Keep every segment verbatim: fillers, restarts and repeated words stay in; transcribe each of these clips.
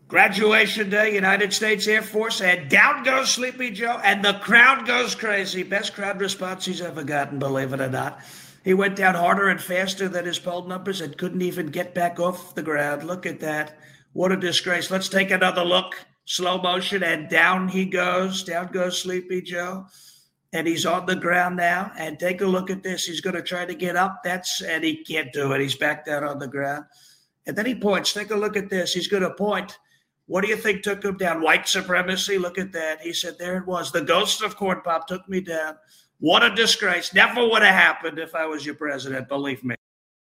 Graduation day, United States Air Force, and down goes Sleepy Joe, and the crowd goes crazy. Best crowd response he's ever gotten, believe it or not. He went down harder and faster than his poll numbers and couldn't even get back off the ground. Look at that. What a disgrace. Let's take another look. Slow motion, and down he goes. Down goes Sleepy Joe. And he's on the ground now. And take a look at this. He's going to try to get up. That's and he can't do it. He's back down on the ground. And then he points. Take a look at this. He's going to point. What do you think took him down? White supremacy? Look at that. He said, there it was. The ghost of Corn Pop took me down. What a disgrace. Never would have happened if I was your president, believe me.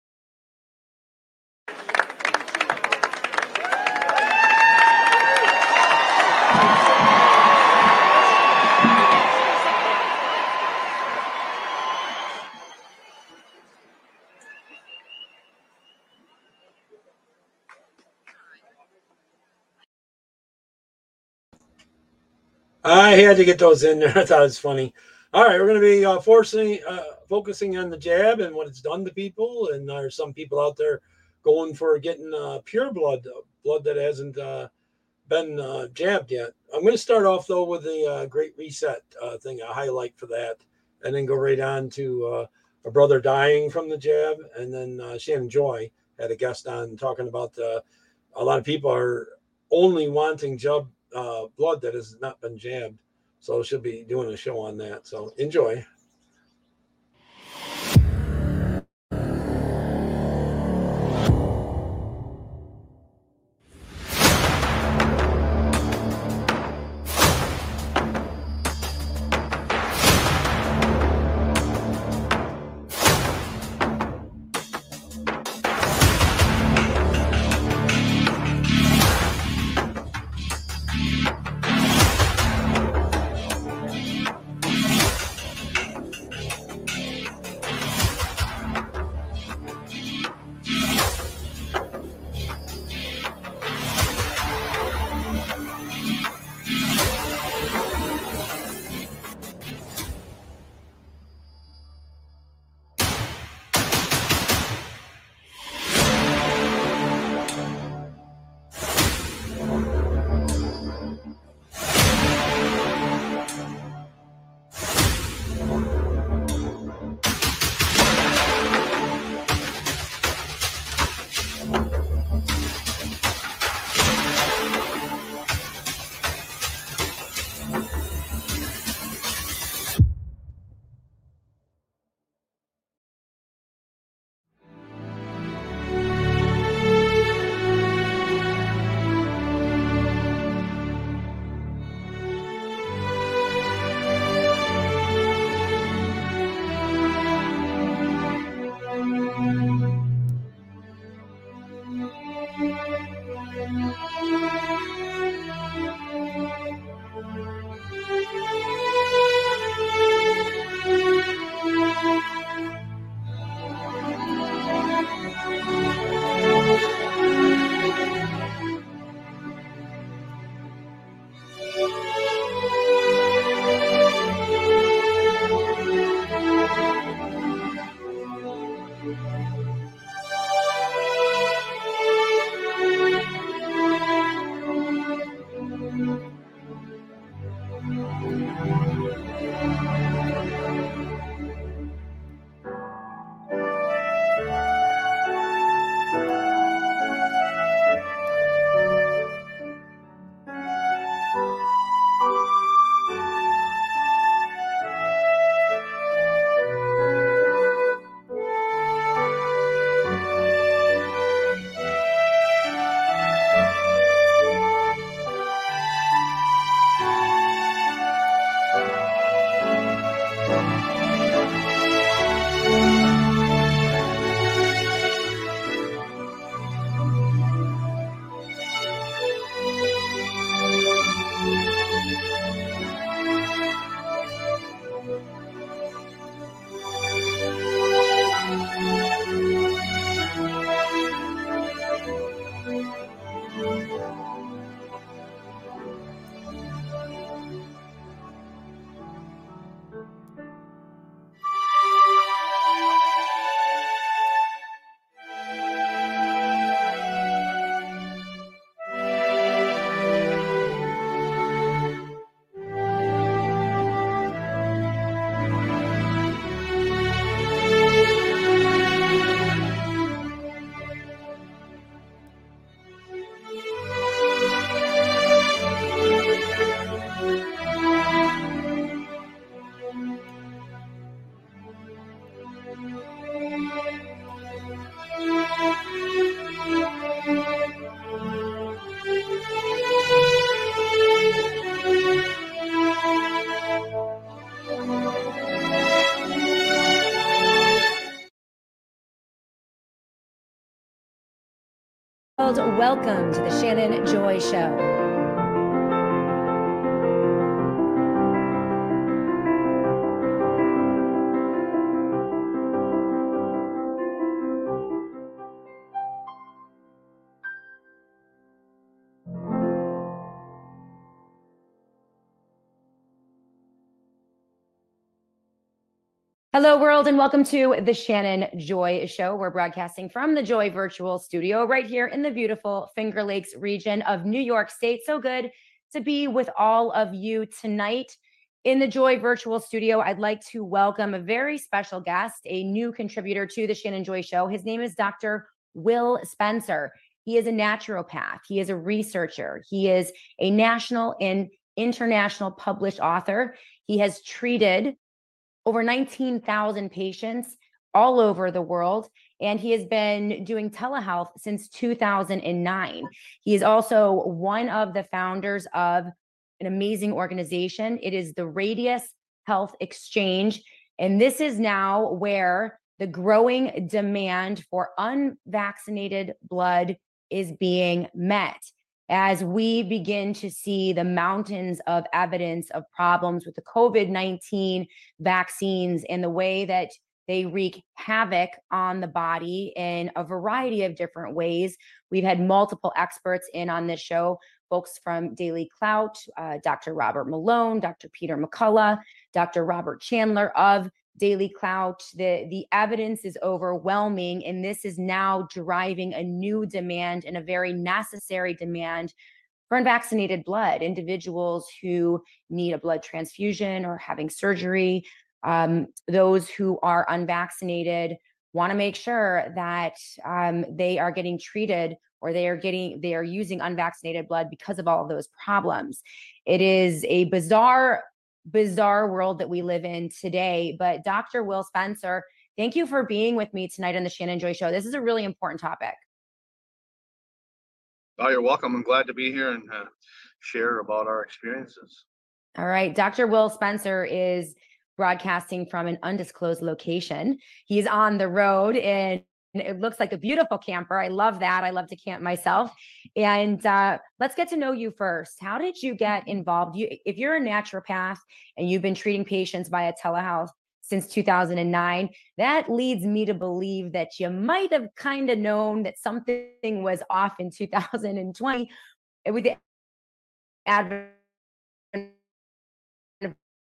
I had to get those in there. I thought it was funny. All right, we're going to be uh, forcing, uh, focusing on the jab and what it's done to people. And there's some people out there going for getting uh, pure blood, blood that hasn't uh, been uh, jabbed yet. I'm going to start off, though, with the uh, Great Reset uh, thing, a highlight for that, and then go right on to uh, a brother dying from the jab. And then uh, Shannon Joy had a guest on talking about uh, a lot of people are only wanting jab uh, blood that has not been jabbed. So she'll be doing a show on that. So enjoy. Welcome to the Shannon Joy Show. Hello, world, and welcome to the Shannon Joy Show. We're broadcasting from the Joy Virtual Studio right here in the beautiful Finger Lakes region of New York State. So good to be with all of you tonight in the Joy Virtual Studio. I'd like to welcome a very special guest, a new contributor to the Shannon Joy Show. His name is Doctor Will Spencer. He is a naturopath. He is a researcher. He is a national and international published author. He has treated over nineteen thousand patients all over the world, and he has been doing telehealth since two thousand nine. He is also one of the founders of an amazing organization. It is the Radius Health Exchange, and this is now where the growing demand for unvaccinated blood is being met. As we begin to see the mountains of evidence of problems with the COVID nineteen vaccines and the way that they wreak havoc on the body in a variety of different ways. We've had multiple experts in on this show, folks from Daily Clout, uh, Doctor Robert Malone, Doctor Peter McCullough, Doctor Robert Chandler of Daily Clout. The, the evidence is overwhelming, and this is now driving a new demand and a very necessary demand for unvaccinated blood. Individuals who need a blood transfusion or having surgery, um, those who are unvaccinated want to make sure that um, they are getting treated, or they are getting they are using unvaccinated blood because of all of those problems. It is a bizarre bizarre world that we live in today. But Doctor Will Spencer, thank you for being with me tonight on the Shannon Joy Show. This is a really important topic. Oh, you're welcome. I'm glad to be here and uh, share about our experiences. All right. Doctor Will Spencer is broadcasting from an undisclosed location. He's on the road, and it looks like a beautiful camper. I love that. I love to camp myself. And uh, let's get to know you first. How did you get involved? You, if you're a naturopath and you've been treating patients via telehealth since two thousand nine, that leads me to believe that you might have kind of known that something was off in two thousand twenty with the advent of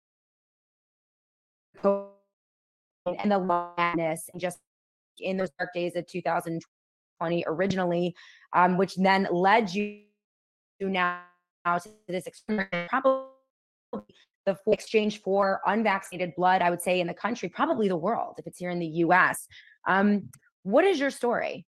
COVID and the madness, and just in those dark days of two thousand twenty originally, um, which then led you now to this experiment, probably the exchange for unvaccinated blood, I would say, in the country, probably the world, if it's here in the U S. Um, what is your story?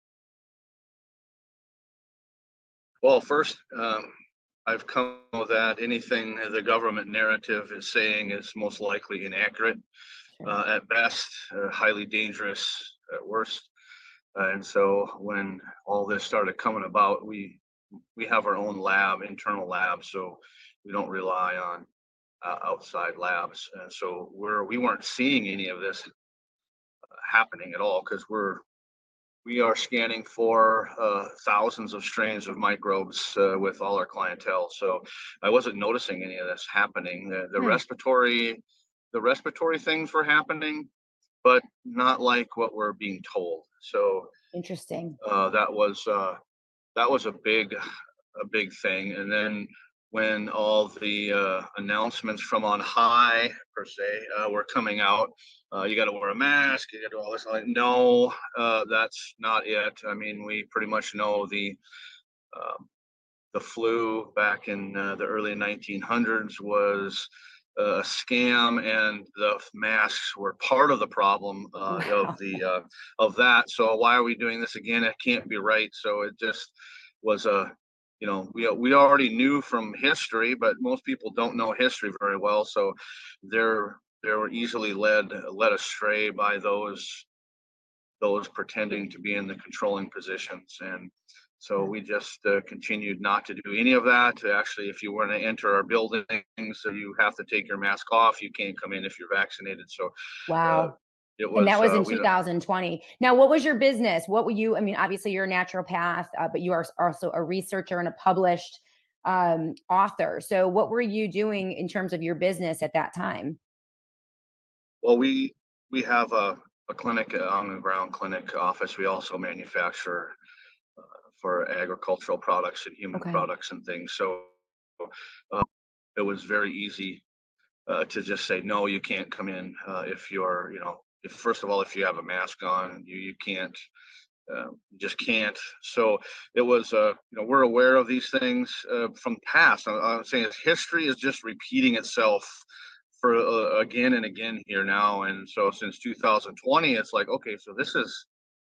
Well, first, um, I've come to know that anything the government narrative is saying is most likely inaccurate, Sure. uh, at best, uh, highly dangerous at worst. Uh, and so when all this started coming about, we we have our own lab, internal lab, so we don't rely on uh, outside labs. And so we're we weren't seeing any of this uh, happening at all, because we're we are scanning for uh, thousands of strains of microbes uh, with all our clientele. So I wasn't noticing any of this happening. The, the Hmm. respiratory, the respiratory things were happening, but not like what we're being told. So Interesting. uh, that was uh, that was a big, a big thing. And then when all the uh, announcements from on high, per se, uh, were coming out, uh, you got to wear a mask, you got to do all this. Like, no, uh, that's not it. I mean, we pretty much know the um, the flu back in uh, the early nineteen hundreds was a scam, and the masks were part of the problem uh, Wow. of the uh, of that. So why are we doing this again? It can't be right. So it just was a, you know, we we already knew from history, but most people don't know history very well. So they're they were easily led led astray by those those pretending to be in the controlling positions. And so we just uh, continued not to do any of that. Actually, if you want to enter our buildings, you have to take your mask off. You can't come in if you're vaccinated. So uh, Wow. It was, And that was uh, in we two don't- thousand twenty. Now, what was your business? What were you, I mean, obviously you're a naturopath, uh, but you are also a researcher and a published um, author. So what were you doing in terms of your business at that time? well, we, we have a, a clinic, uh, on the ground clinic office. We also manufacture uh, for agricultural products and human Okay. products and things. So uh, it was very easy uh, to just say, no, you can't come in uh, if you're, you know, if first of all, if you have a mask on, you, you can't, uh, you just can't. So it was, uh, you know, we're aware of these things uh, from past. I'm, I'm saying is history is just repeating itself for uh, again and again here now. And so since two thousand twenty, it's like, okay, so this is,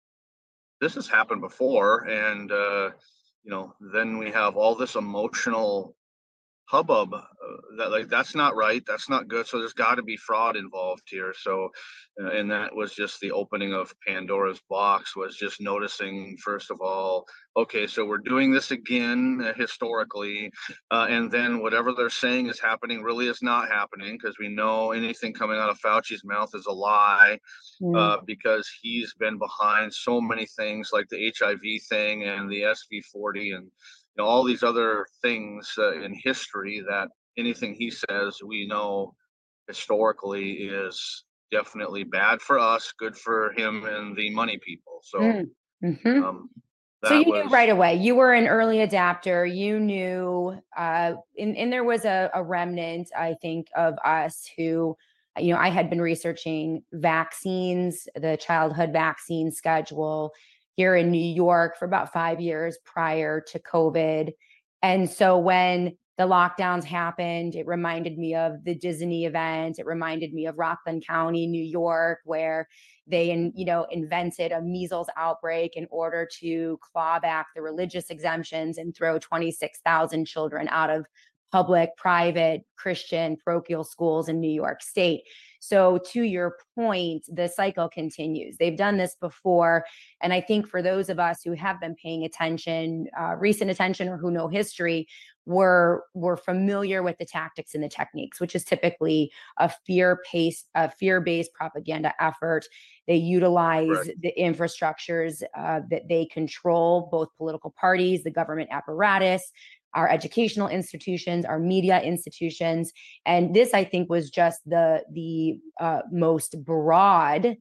this has happened before. And, uh, you know, then we have all this emotional hubbub uh, that like that's not right, that's not good, so there's got to be fraud involved here. So uh, and that was just the opening of Pandora's box, was just noticing first of all, okay, so we're doing this again uh, historically, uh, and then whatever they're saying is happening really is not happening, because we know anything coming out of Fauci's mouth is a lie, Mm. uh, because he's been behind so many things like the H I V thing and the S V forty and you know all these other things uh, in history, that anything he says we know historically is definitely bad for us, good for him and the money people. So Mm. Mhm. um, So that you was knew right away. You were an early adapter. You knew, uh, and, and there was a, a remnant, I think, of us who, you know, I had been researching vaccines, the childhood vaccine schedule here in New York for about five years prior to COVID. And so when the lockdowns happened, it reminded me of the Disney event. It reminded me of Rockland County, New York, where they, you know, invented a measles outbreak in order to claw back the religious exemptions and throw twenty-six thousand children out of public, private, Christian parochial schools in New York State. So to your point, the cycle continues. They've done this before. And I think for those of us who have been paying attention, uh, recent attention, or who know history, we're, we're familiar with the tactics and the techniques, which is typically a fear-based, a fear-based propaganda effort. They utilize Correct. the infrastructures uh, that they control, both political parties, the government apparatus, our educational institutions, our media institutions. And this, I think, was just the, the uh, most broad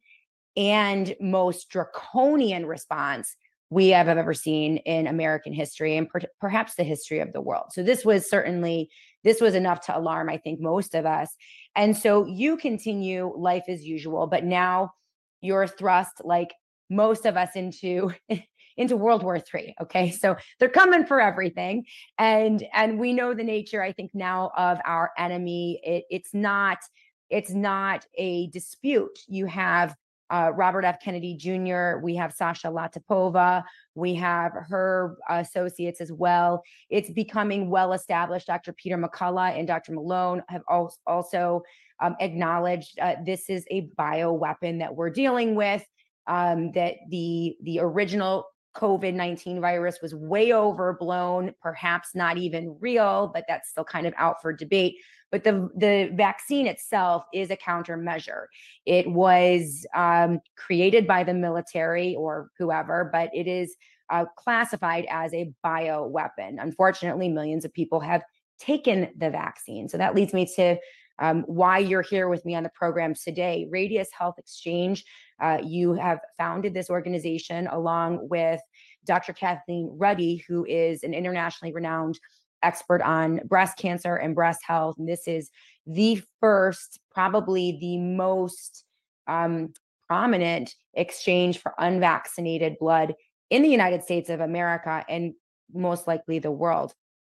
and most draconian response we have ever seen in American history, and per- perhaps the history of the world. So this was certainly, this was enough to alarm, I think, most of us. And so you continue life as usual, but now you're thrust, like most of us, into into World War Three. Okay, so they're coming for everything, and and we know the nature, I think, now of our enemy. It, it's not it's not a dispute. You have uh, Robert F. Kennedy Junior We have Sasha Latipova. We have her associates as well. It's becoming well established. Doctor Peter McCullough and Doctor Malone have also um, acknowledged uh, this is a bioweapon that we're dealing with. Um, that the the original COVID nineteen virus was way overblown, perhaps not even real, but that's still kind of out for debate. But the, the vaccine itself is a countermeasure. It was um, created by the military or whoever, but it is uh, classified as a bioweapon. Unfortunately, millions of people have taken the vaccine. So that leads me to um, why you're here with me on the program today. Radius Health Exchange, uh, you have founded this organization along with Doctor Kathleen Ruddy, who is an internationally renowned expert on breast cancer and breast health. And this is the first, probably the most um, prominent exchange for unvaccinated blood in the United States of America, and most likely the world.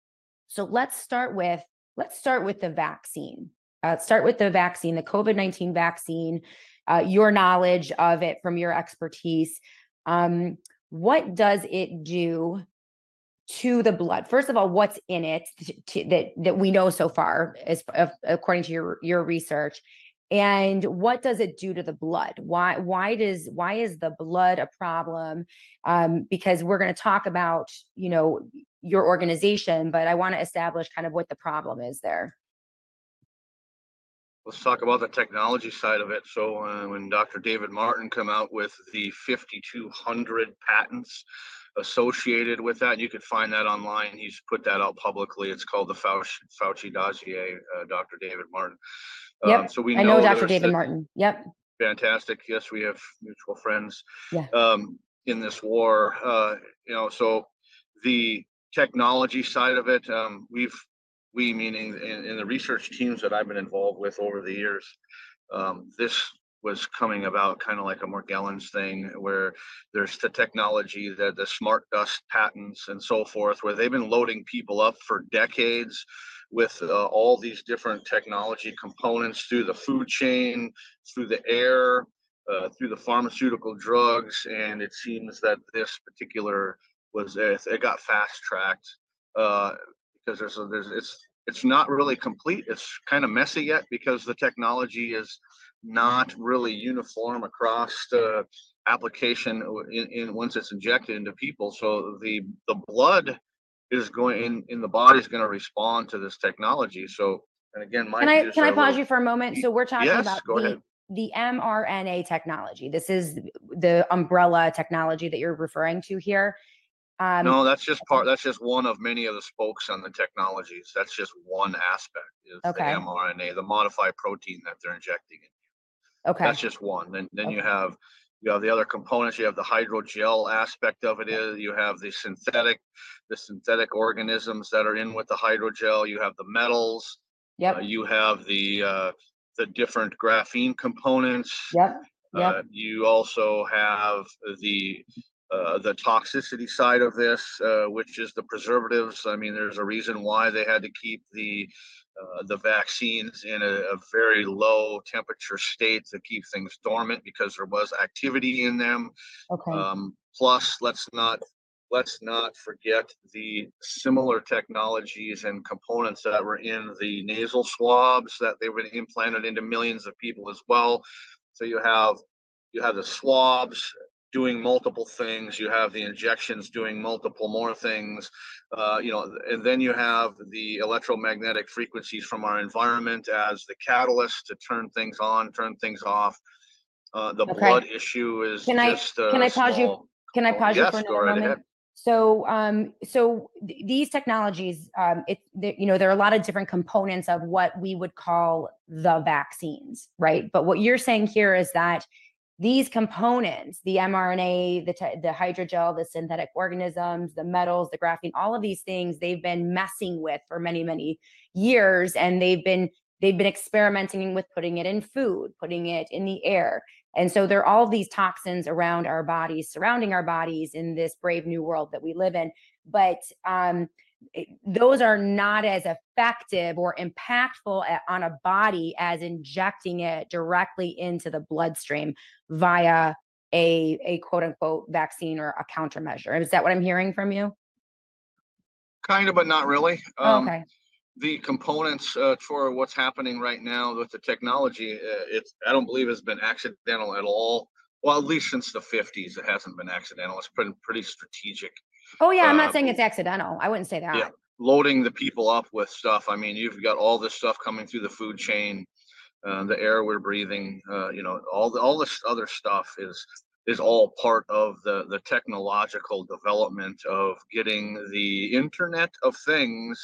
So let's start with, let's start with the vaccine. Uh, start with the vaccine, the COVID nineteen vaccine, uh, your knowledge of it from your expertise. Um, what does it do to the blood? First of all, what's in it to, to, that that we know so far, as uh, according to your your research, and what does it do to the blood? Why why does why is the blood a problem? Um, because we're going to talk about, you know, your organization, but I want to establish kind of what the problem is there. let's talk about the technology side of it. So uh, when Doctor David Martin come out with the fifty-two hundred patents associated with that, you could find that online. He's put that out publicly. It's called the Fauci, Fauci dossier, uh, Doctor David Martin. Um, Yep. so we I know know Doctor there's David the, Martin. Yep. fantastic. Yes, we have mutual friends Yeah. um, in this war. Uh, you know, so the technology side of it, um, we've we meaning in, in the research teams that I've been involved with over the years, um, this was coming about kind of like a Morgellons thing, where there's the technology, the the smart dust patents and so forth, where they've been loading people up for decades with uh, all these different technology components through the food chain, through the air, uh, through the pharmaceutical drugs, and it seems that this particular was uh, it got fast tracked uh, because there's a, there's it's it's not really complete. It's kind of messy yet because the technology is not really uniform across the application in, in once it's injected into people. So the the blood is going in in the body is going to respond to this technology. So and again, my Can I views can are I a pause little, you for a moment? So we're talking yes, about go the ahead. the mRNA technology. This is the umbrella technology that you're referring to here. Um, No, that's just part, that's just one of many of the spokes on the technologies. That's just one aspect is the okay. mRNA, the modified protein that they're injecting in. Okay. That's just one. Then then Okay. you have you have the other components. You have the hydrogel aspect of it is you have the synthetic, the synthetic organisms that are in with the hydrogel. You have the metals. Yep. Uh, you have the uh, the different graphene components. Yep. Yep. Uh, you also have the uh, the toxicity side of this, uh, which is the preservatives. I mean, there's a reason why they had to keep the uh, the vaccines in a, a very low temperature state to keep things dormant because there was activity in them. Okay. Um, plus, let's not let's not forget the similar technologies and components that were in the nasal swabs that they were implanted into millions of people as well. So you have you have the swabs doing multiple things. You have the injections doing multiple more things. Uh, you know, and then you have the electromagnetic frequencies from our environment as the catalyst to turn things on, turn things off. Uh, the Okay. blood issue is Can I just a can I pause you? small. Can I Oh, pause you for yes, go another right moment? ahead. So, um, so th- these technologies, um, it, th- you know, there are a lot of different components of what we would call the vaccines, right? But what you're saying here is that these components, the mRNA, the te- the hydrogel, the synthetic organisms, the metals, the graphene, all of these things, they've been messing with for many, many years, and they've been they've been experimenting with putting it in food, putting it in the air. And so there are all these toxins around our bodies, surrounding our bodies in this brave new world that we live in. But um, it- those are not as effective or impactful a- on a body as injecting it directly into the bloodstream via a, a quote unquote vaccine or a countermeasure. Is that what I'm hearing from you? Kind of, but not really. Oh, Um, okay. the components uh, for what's happening right now with the technology, uh, it's I don't believe has been accidental at all. Well, at least since the fifties, it hasn't been accidental. It's pretty pretty strategic. Oh, yeah. I'm not Uh, saying it's accidental. I wouldn't say yeah, that. loading the people up with stuff. I mean, you've got all this stuff coming through the food chain, uh, the air we're breathing. Uh, you know, all the, all this other stuff is is all part of the the technological development of getting the Internet of Things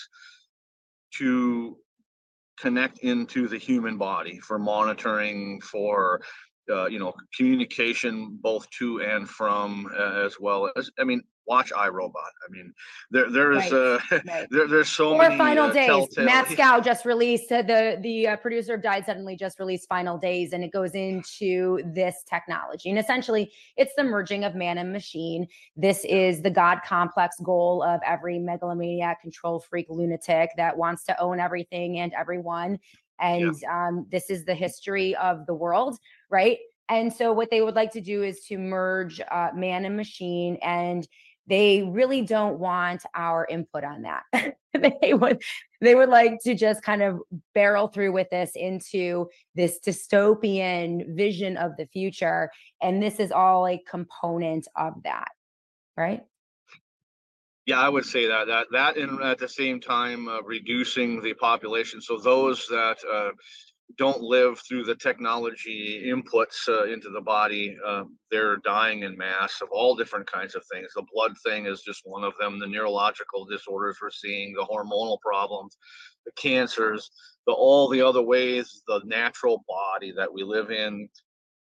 to connect into the human body for monitoring, for uh, you know, communication both to and from, uh, as well as, I mean, watch iRobot. I mean, there there's Right. uh, Right. there there's so Or many Final uh, Days. telltale. Matt Scow just released uh, the the uh, producer of Died Suddenly just released Final Days, and it goes into this technology. And essentially, it's the merging of man and machine. This is the God complex goal of every megalomaniac, control freak, lunatic that wants to own everything and everyone. And um, this is the history of the world, right? And so, what they would like to do is to merge uh, man and machine, and they really don't want our input on that. they would they would like to just kind of barrel through with this into this dystopian vision of the future, and this is all a component of that, right? Yeah, I would say that that that and at the same time uh, reducing the population. So those that uh, don't live through the technology inputs uh, into the body, uh, they're dying in mass of all different kinds of things. The blood thing is just one of them, the neurological disorders we're seeing, the hormonal problems, the cancers, the all the other ways the natural body that we live in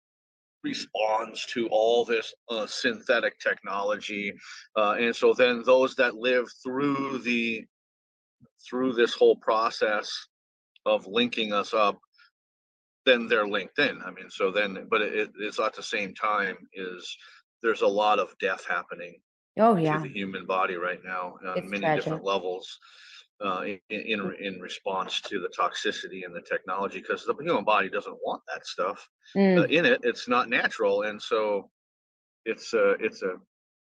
responds to all this uh, synthetic technology. Uh, and so then those that live through the through this whole process of linking us up, then they're linked in. I mean, so then, but it, it's at the same time is there's a lot of death happening Oh to yeah, the human body right now on it's many tragic. different levels uh, in, in in response to the toxicity and the technology, because the human body doesn't want that stuff uh, Mm, in it. It's not natural, and so it's a it's a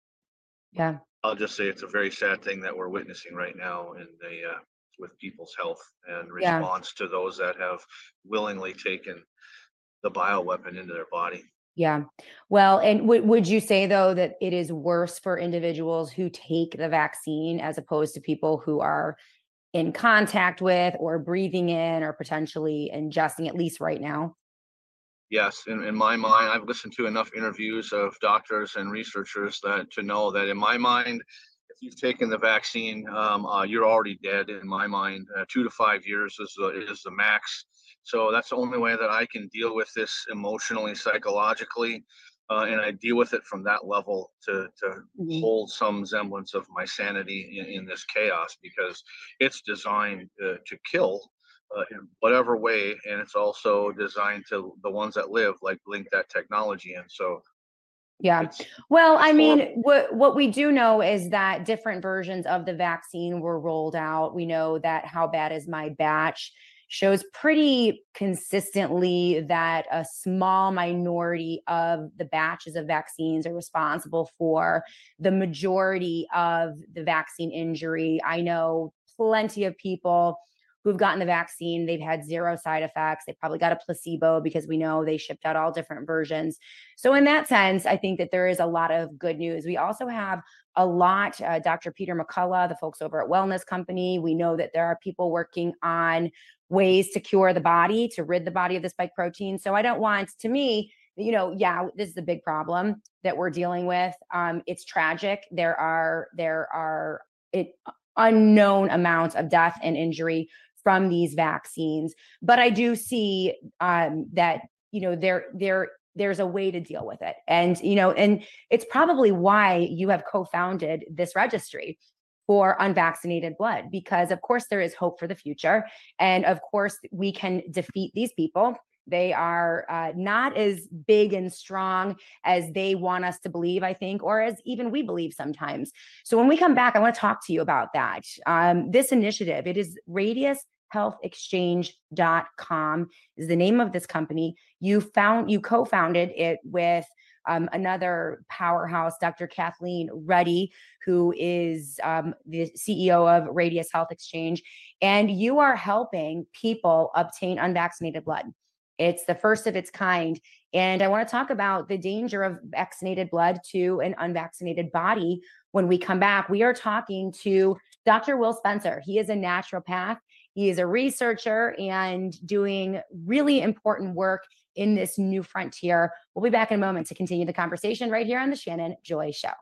yeah, I'll just say it's a very sad thing that we're witnessing right now in the uh, with people's health and yeah. response to those that have willingly taken the bioweapon into their body. Yeah. Well, and would would you say though that it is worse for individuals who take the vaccine as opposed to people who are in contact with or breathing in or potentially ingesting, at least right now? Yes, in, in my mind, I've listened to enough interviews of doctors and researchers that to know that in my mind, if you've taken the vaccine, um, uh, you're already dead. In my mind, uh, two to five years is the, is the max. So that's the only way that I can deal with this emotionally, psychologically, uh, and I deal with it from that level to to Mhm. hold some semblance of my sanity in, in this chaos, because it's designed uh, to kill uh, in whatever way, and it's also designed to the ones that live like link that technology in. So Yeah. it's Well, it's I mean, horrible. what what we do know is that different versions of the vaccine were rolled out. We know that How Bad Is My Batch shows pretty consistently that a small minority of the batches of vaccines are responsible for the majority of the vaccine injury. I know plenty of people who've gotten the vaccine, they've had zero side effects. They probably got a placebo because we know they shipped out all different versions. So, in that sense, I think that there is a lot of good news. We also have a lot, uh, Doctor Peter McCullough, the folks over at Wellness Company. We know that there are people working on ways to cure the body, to rid the body of the spike protein. So, I don't want, to me, you know, yeah, this is a big problem that we're dealing with. Um, it's tragic. There are there are it, unknown amounts of death and injury from these vaccines, but I do see um, that you know there there there's a way to deal with it. And, you know, and it's probably why you have co-founded this registry for unvaccinated blood, because of course there is hope for the future. And of course we can defeat these people. They are uh, not as big and strong as they want us to believe, I think, or as even we believe sometimes. So when we come back, I want to talk to you about that. Um, this initiative, it is radius health exchange dot com is the name of this company. You found you co-founded it with um, another powerhouse, Doctor Kathleen Reddy, who is um, the C E O of Radius Health Exchange, and you are helping people obtain unvaccinated blood. It's the first of its kind. And I want to talk about the danger of vaccinated blood to an unvaccinated body. When we come back, we are talking to Doctor Will Spencer. He is a naturopath. He is a researcher and doing really important work in this new frontier. We'll be back in a moment to continue the conversation right here on the Shannon Joy Show.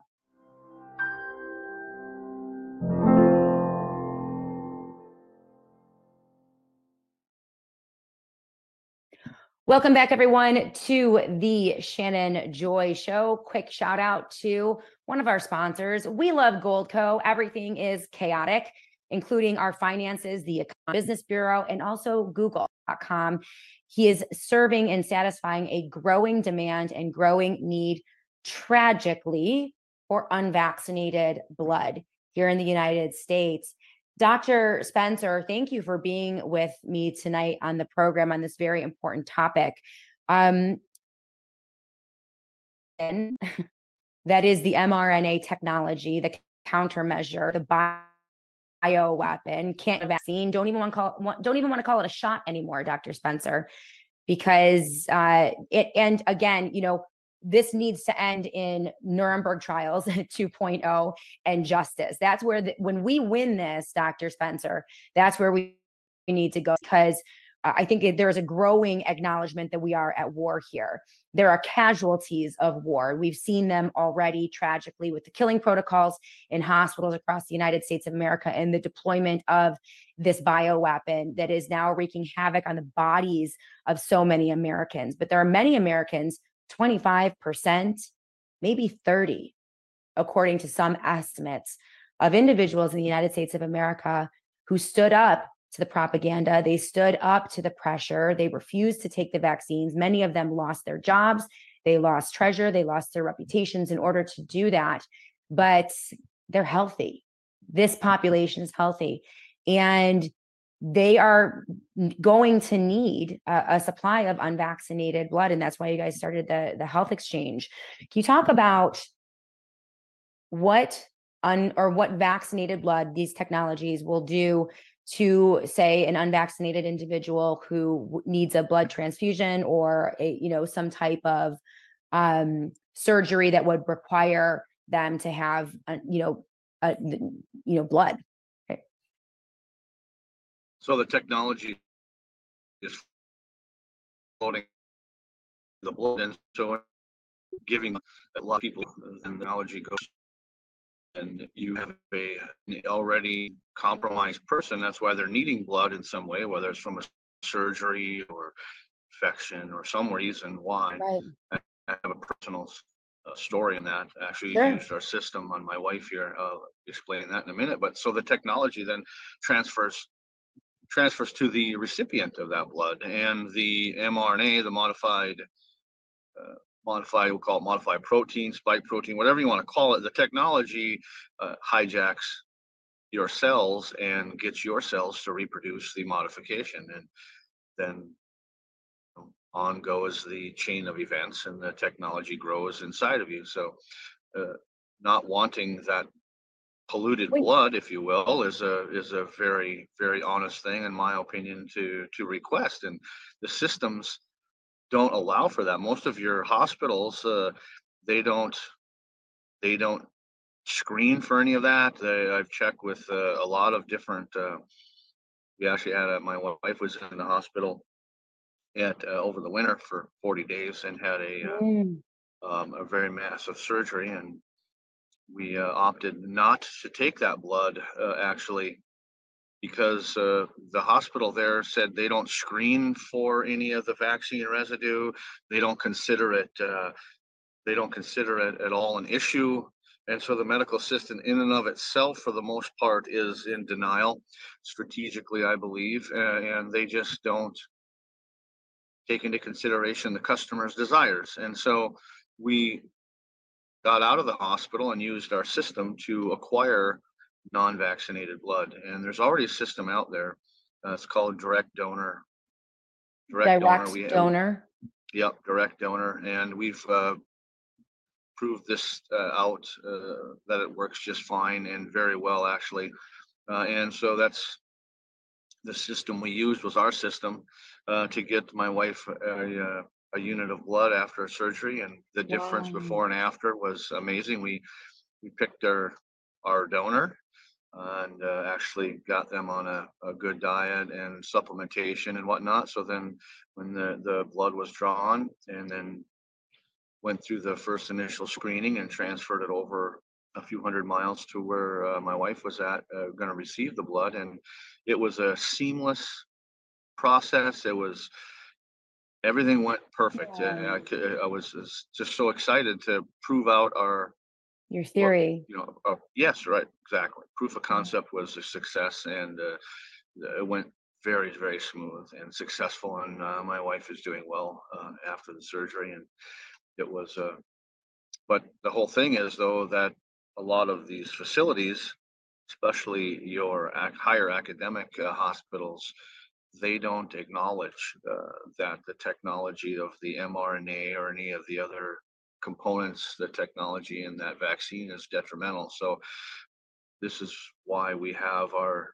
Welcome back, everyone, to the Shannon Joy Show. Quick shout out to one of our sponsors. We love Goldco. Everything is chaotic, including our finances, the Business Bureau, and also Google dot com. He is serving and satisfying a growing demand and growing need, tragically, for unvaccinated blood here in the United States. Doctor Spencer, thank you for being with me tonight on the program on this very important topic. Um, and that is the mRNA technology, the countermeasure, the bioweapon, can't vaccine. Don't even want to call don't even want to call it a shot anymore, Doctor Spencer, because uh, it. And again, you know, this needs to end in Nuremberg trials two point oh and justice. That's where the, when we win this, Doctor Spencer, that's where we, we need to go, because I think it, there's a growing acknowledgement that we are at war here. There are casualties of war. We've seen them already tragically with the killing protocols in hospitals across the United States of America and the deployment of this bioweapon that is now wreaking havoc on the bodies of so many Americans. But there are many Americans, twenty-five percent, maybe thirty, according to some estimates, of individuals in the United States of America who stood up to the propaganda. They stood up to the pressure. They refused to take the vaccines. Many of them lost their jobs. They lost treasure. They lost their reputations in order to do that. But they're healthy. This population is healthy. And they are going to need a, a supply of unvaccinated blood. And that's why you guys started the, the health exchange. Can you talk about what un, or what vaccinated blood these technologies will do to, say, an unvaccinated individual who needs a blood transfusion or a, you know, some type of um, surgery that would require them to have, uh, you know, uh, you know, blood. Okay. So the technology is floating the blood, and so giving a lot of people, and the technology goes, and you have a an already compromised person. That's why they're needing blood in some way, whether it's from a surgery or infection or some reason why. Right. I have a personal uh, story in that. Actually, Sure. used our system on my wife here. I'll explain that in a minute. But so the technology then transfers transfers to the recipient of that blood, and the mRNA, the modified uh, modified, we'll call it modified protein, spike protein, whatever you want to call it. The technology uh, hijacks your cells and gets your cells to reproduce the modification, and then on goes the chain of events, and the technology grows inside of you. So, uh, not wanting that polluted Wait. blood, if you will, is a is a very very honest thing, in my opinion, to to request. And the systems don't allow for that. Most of your hospitals, uh, they don't they don't screen for any of that. They, I've checked with uh, a lot of different. Uh, we actually had a, my wife was in the hospital at uh, over the winter for forty days and had a uh, Mm. um, a very massive surgery, and we uh, opted not to take that blood uh, actually, because uh, the hospital there said they don't screen for any of the vaccine residue. They don't consider it. Uh, they don't consider it at all an issue. And so the medical system in and of itself, for the most part, is in denial, strategically, I believe, uh, and they just don't take into consideration the customer's desires. And so we got out of the hospital and used our system to acquire non-vaccinated blood. And there's already a system out there. Uh, it's called direct donor. Direct donor. We, donor. Yep, direct donor. And we've uh, proved this uh, out, uh, that it works just fine and very well, actually. Uh, and so that's the system we used, was our system uh, to get my wife a, uh, a unit of blood after surgery. And the difference Wow. before and after was amazing. We we picked our our donor and uh, actually got them on a, a good diet and supplementation and whatnot. So then when the, the blood was drawn, and then went through the first initial screening and transferred it over a few hundred miles to where uh, my wife was at, uh, going to receive the blood. And it was a seamless process. It was, everything went perfect. And I, c- I was was just so excited to prove out our, Your theory. you know, uh, yes, right, exactly. Proof of concept was a success, and uh, it went very, very smooth and successful. And uh, my wife is doing well uh, after the surgery, and it was. Uh, but the whole thing is, though, that a lot of these facilities, especially your ac- higher academic uh, hospitals, they don't acknowledge uh, that the technology of the mRNA or any of the other components, the technology in that vaccine is detrimental. So this is why we have our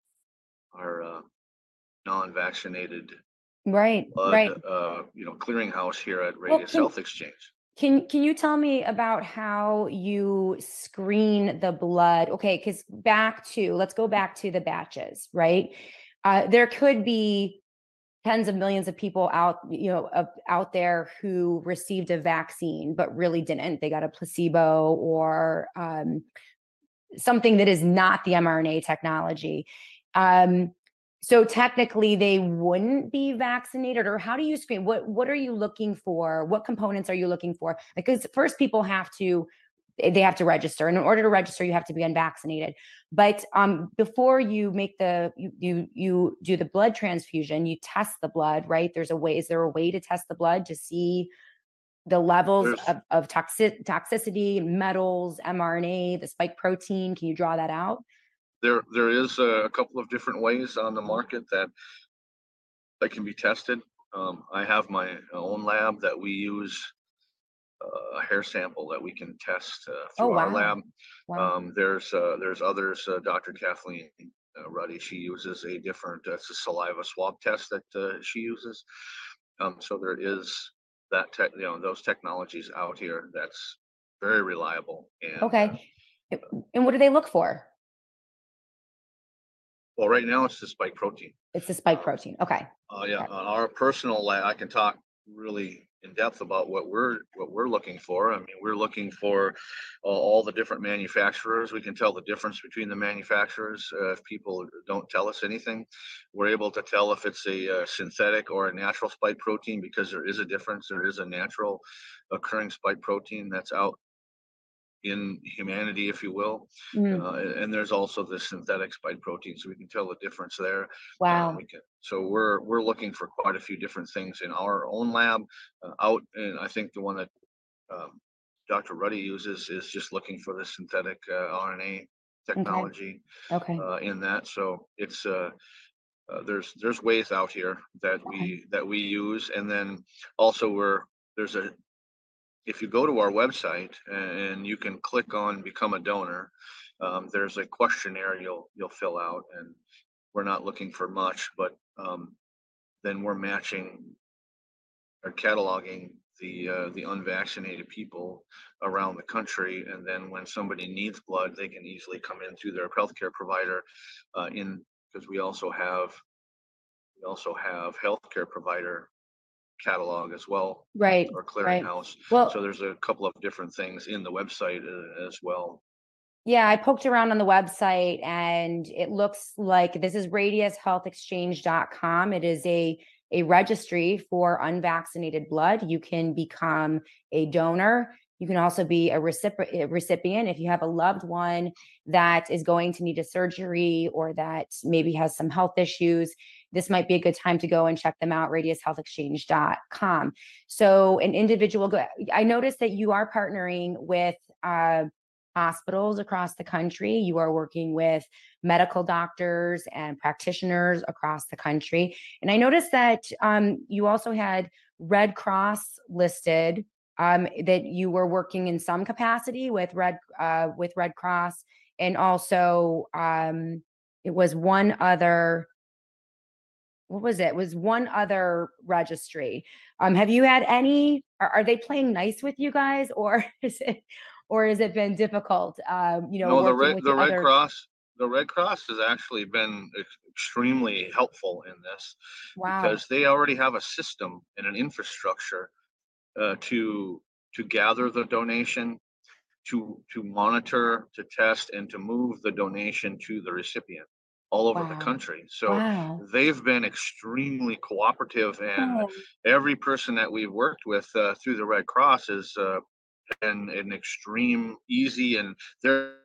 our uh, non-vaccinated Right. blood, Right. uh, you know, clearinghouse here at Well, Radius can, Health Exchange. Can can you tell me about how you screen the blood? Okay, because back to, let's go back to the batches, right? Uh, there could be tens of millions of people out, you know, uh, out there who received a vaccine but really didn't. They got a placebo or um, something that is not the mRNA technology. Um, so technically, they wouldn't be vaccinated, or how do you screen? What What are you looking for? What components are you looking for? Because first, people have to they have to register, and in order to register, you have to be unvaccinated. But um, before you make the you, you you do the blood transfusion, you test the blood, right? There's a way. Is there a way to test the blood to see the levels There's of, of toxic toxicity, metals, mRNA, the spike protein? Can you draw that out? there there is a couple of different ways on the market that that can be tested. Um, I have my own lab that we use uh, a hair sample that we can test uh, Oh, through our wow. lab. Wow. Um, there's uh, there's others. Uh, Doctor Kathleen uh, Ruddy, she uses a different. That's a saliva swab test that uh, she uses. Um, so there is that tech, you know, those technologies out here that's very reliable. And uh, Okay. And what do they look for? well, right now it's the spike protein. It's the spike protein. Okay. Uh, yeah, Okay. on our personal lab, I can talk really in depth about what we're what we're looking for. I mean, we're looking for uh, all the different manufacturers. We can tell the difference between the manufacturers. Uh, if people don't tell us anything, we're able to tell if it's a uh, synthetic or a natural spike protein, because there is a difference. There is a natural occurring spike protein that's out in humanity, if you will. Mm, Uh, and, and there's also the synthetic spike protein, so we can tell the difference there. Uh, wow. we can, so we're we're looking for quite a few different things in our own lab. Uh, out, and I think the one that um, Doctor Ruddy uses is just looking for the synthetic uh, R N A Okay. technology Okay. uh, in that. So it's uh, uh, there's there's ways out here that Okay. we that we use, and then also we're there's a if you go to our website and you can click on become a donor, um, there's a questionnaire you'll you'll fill out, and we're not looking for much, but um, then we're matching or cataloging the uh, the unvaccinated people around the country, and then when somebody needs blood, they can easily come in through their healthcare provider. Uh, in because we also have we also have healthcare provider catalog as well, Right. or Right. clearinghouse. Well, So there's a couple of different things in the website uh, as well. yeah, I poked around on the website and it looks like this is radius health exchange dot com. It is a a registry for unvaccinated blood. You can become a donor. You can also be a recipro- a recipient if you have a loved one that is going to need a surgery or that maybe has some health issues. This might be a good time to go and check them out, radius health exchange dot com. So an individual, go, I noticed that you are partnering with uh, hospitals across the country. You are working with medical doctors and practitioners across the country. And I noticed that um, you also had Red Cross listed, um, that you were working in some capacity with Red uh, with Red Cross, and also um, it was one other. What was it? It was one other registry. Um, have you had any? Are, are they playing nice with you guys, or is it, or has it been difficult? Um, you know, No, the working Red with the the Red other. Cross the Red Cross has actually been ex- extremely helpful in this, Wow. because they already have a system and an infrastructure uh, to to gather the donation, to to monitor, to test, and to move the donation to the recipient all over the Wow. country. So Wow. they've been extremely cooperative, and Oh, every person that we've worked with uh, through the Red Cross has uh, been an extreme easy, and they're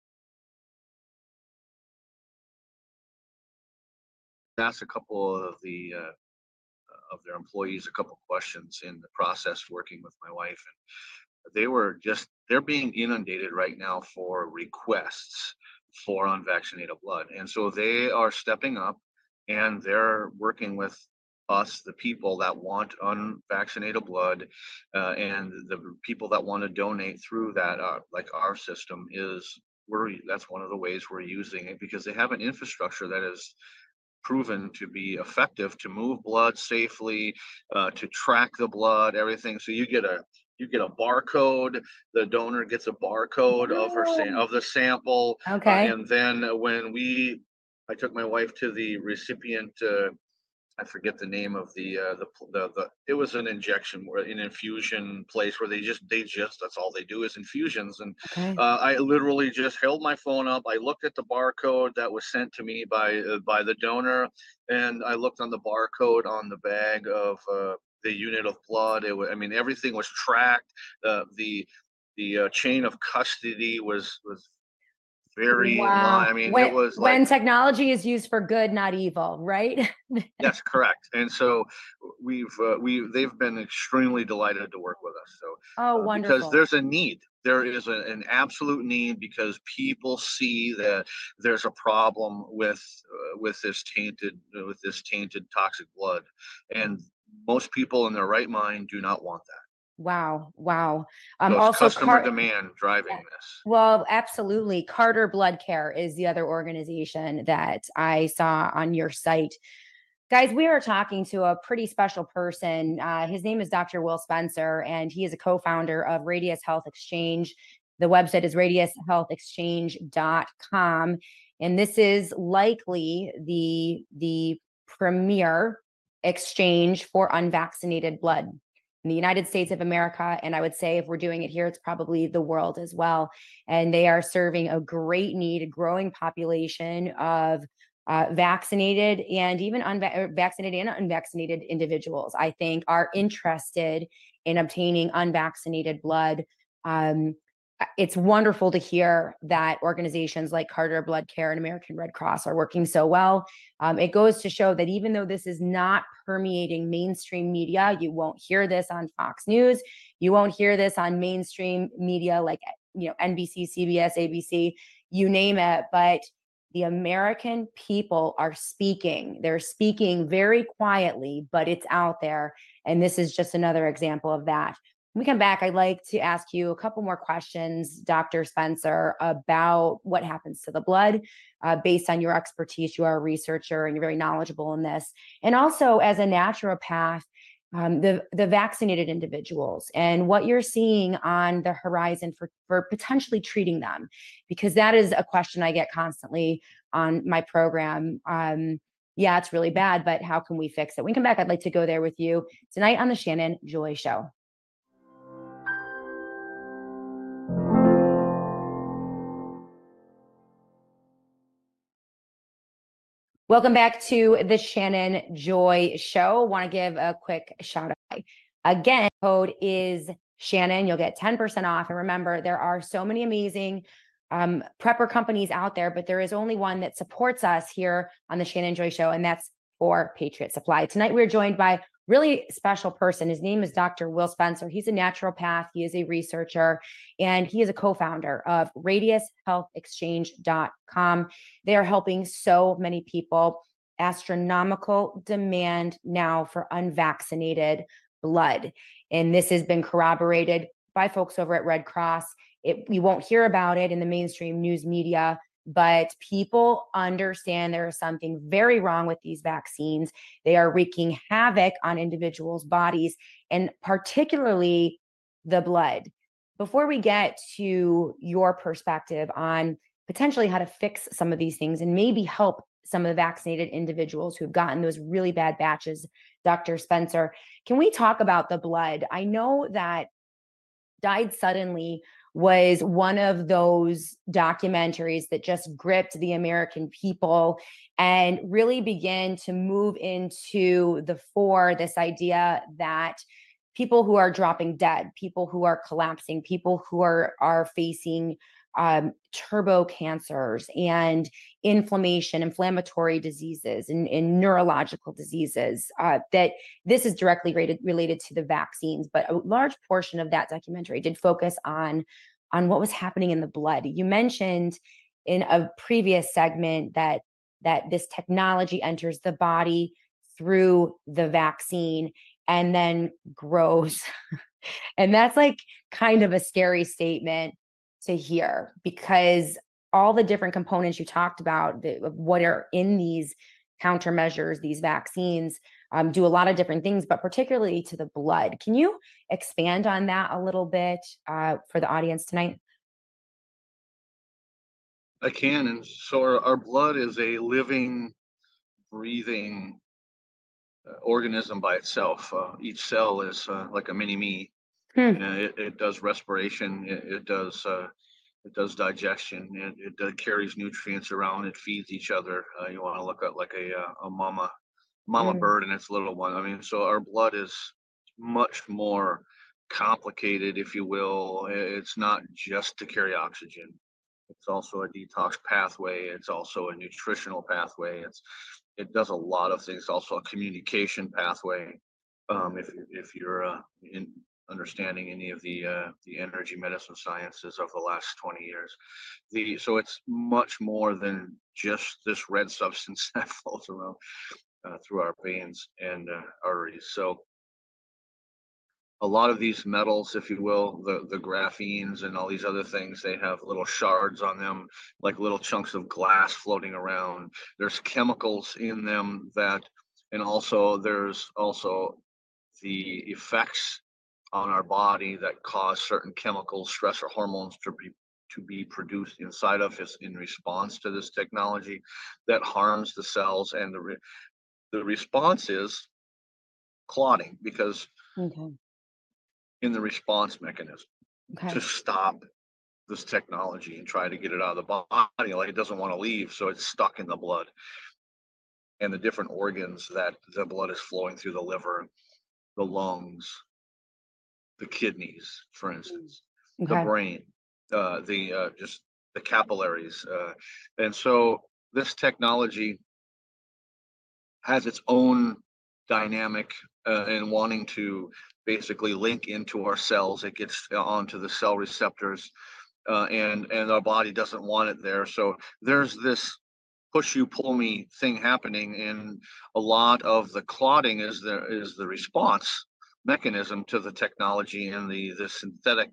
asked a couple of the uh, of their employees a couple questions in the process working with my wife, and they were just they're being inundated right now for requests for unvaccinated blood, and so they are stepping up and they're working with us, the people that want unvaccinated blood, uh, and the people that want to donate through that, uh, like our system is we're that's one of the ways we're using it, because they have an infrastructure that is proven to be effective to move blood safely, uh, to track the blood, everything. So you get a you get a barcode. The donor gets a barcode of her sam- wow. of the sample, uh, Okay. and then when we, I took my wife to the recipient uh, I forget the name of the, uh, the, the, the, it was an injection where an infusion place where they just, they just, that's all they do is infusions. And, Okay. uh, I literally just held my phone up. I looked at the barcode that was sent to me by, uh, by the donor. And I looked on the barcode on the bag of, uh, the unit of blood. It was, I mean, everything was tracked. Uh, the, the, uh, chain of custody was, was very in line. Wow. I mean, it When was like, when technology is used for good, not evil, right? yes, correct. And so we've uh, we they've been extremely delighted to work with us. Oh, So uh, because wonderful. there's a need, there is a, an absolute need because people see that there's a problem with uh, with this tainted uh, with this tainted toxic blood, and most people in their right mind do not want that. Wow. Wow. Um, So it's also, customer Car- demand driving this. well, absolutely. Carter Blood Care is the other organization that I saw on your site. Guys, we are talking to a pretty special person. Uh, his name is Doctor Will Spencer, and he is a co-founder of Radius Health Exchange. The website is radius health exchange dot com. And this is likely the, the premier exchange for unvaccinated blood in the United States of America. And I would say if we're doing it here, it's probably the world as well. And they are serving a great need, a growing population of uh, vaccinated and even unva- vaccinated and unvaccinated individuals, I think, are interested in obtaining unvaccinated blood. Um, it's wonderful to hear that organizations like Carter Blood Care and American Red Cross are working so well. Um, it goes to show that even though this is not permeating mainstream media, you won't hear this on Fox News, you won't hear this on mainstream media like, you know, N B C, C B S, A B C, you name it. But the American people are speaking. They're speaking very quietly, but it's out there. And this is just another example of that. When we come back, I'd like to ask you a couple more questions, Doctor Spencer, about what happens to the blood. Uh, based on your expertise, you are a researcher and you're very knowledgeable in this. And also as a naturopath, um, the, the vaccinated individuals and what you're seeing on the horizon for, for potentially treating them, because that is a question I get constantly on my program. Um, yeah, it's really bad, but how can we fix it? When we come back, I'd like to go there with you tonight on the Shannon Joy Show. Welcome back to the Shannon Joy Show. Want to give a quick shout out. Again, code is Shannon. You'll get ten percent off. And remember, there are so many amazing um, prepper companies out there, but there is only one that supports us here on the Shannon Joy Show, and that's for Patriot Supply. Tonight, we're joined by really special person. His name is Doctor Will Spencer. He's a naturopath. He is a researcher, and he is a co-founder of radius health exchange dot com. They are helping so many people. Astronomical demand now for unvaccinated blood. And this has been corroborated by folks over at Red Cross. It, you won't hear about it in the mainstream news media, but people understand there is something very wrong with these vaccines. They are wreaking havoc on individuals' bodies, and particularly the blood. Before we get to your perspective on potentially how to fix some of these things and maybe help some of the vaccinated individuals who've gotten those really bad batches, Doctor Spencer, can we talk about the blood? I know that Died Suddenly was one of those documentaries that just gripped the American people and really began to move into the fore this idea that people who are dropping dead, people who are collapsing, people who are are facing um, turbo cancers and inflammation, inflammatory diseases, and, and neurological diseases, uh, that this is directly related, related to the vaccines. But a large portion of that documentary did focus on, on what was happening in the blood. You mentioned in a previous segment that, that this technology enters the body through the vaccine and then grows. And that's like kind of a scary statement to hear, because all the different components you talked about, the, of what are in these countermeasures, these vaccines, um, do a lot of different things, but particularly to the blood. Can you expand on that a little bit uh, for the audience tonight? I can. And so our, our blood is a living, breathing uh, organism by itself. Uh, each cell is uh, like a mini me, Hmm. and it, it does respiration. It, it does uh, it does digestion. It, it does, carries nutrients around. It feeds each other. Uh, you want to look at like a uh, a mama mama Mm. bird and its little one. I mean, so our blood is much more complicated, if you will. It's not just to carry oxygen. It's also a detox pathway. It's also a nutritional pathway. It's it does a lot of things. Also a communication pathway. Um, if if you're uh, in understanding any of the uh, the energy medicine sciences of the last twenty years, the so it's much more than just this red substance that flows around uh, through our veins and uh, arteries. So a lot of these metals, if you will, the, the graphenes and all these other things, they have little shards on them, like little chunks of glass floating around. There's chemicals in them that, and also there's also the effects on our body that cause certain chemicals, stress or hormones to be to be produced inside of us in response to this technology that harms the cells. And the re- the response is clotting, because Okay. in the response mechanism Okay. to stop this technology and try to get it out of the body, like it doesn't want to leave, so it's stuck in the blood and the different organs that the blood is flowing through: the liver, the lungs, the kidneys, for instance, the Okay. brain, uh, the uh, just the capillaries, uh, and so this technology has its own dynamic uh, in wanting to basically link into our cells. It gets onto the cell receptors, uh, and and our body doesn't want it there. So there's this push you pull me thing happening, and a lot of the clotting is the is the response mechanism to the technology and the the synthetic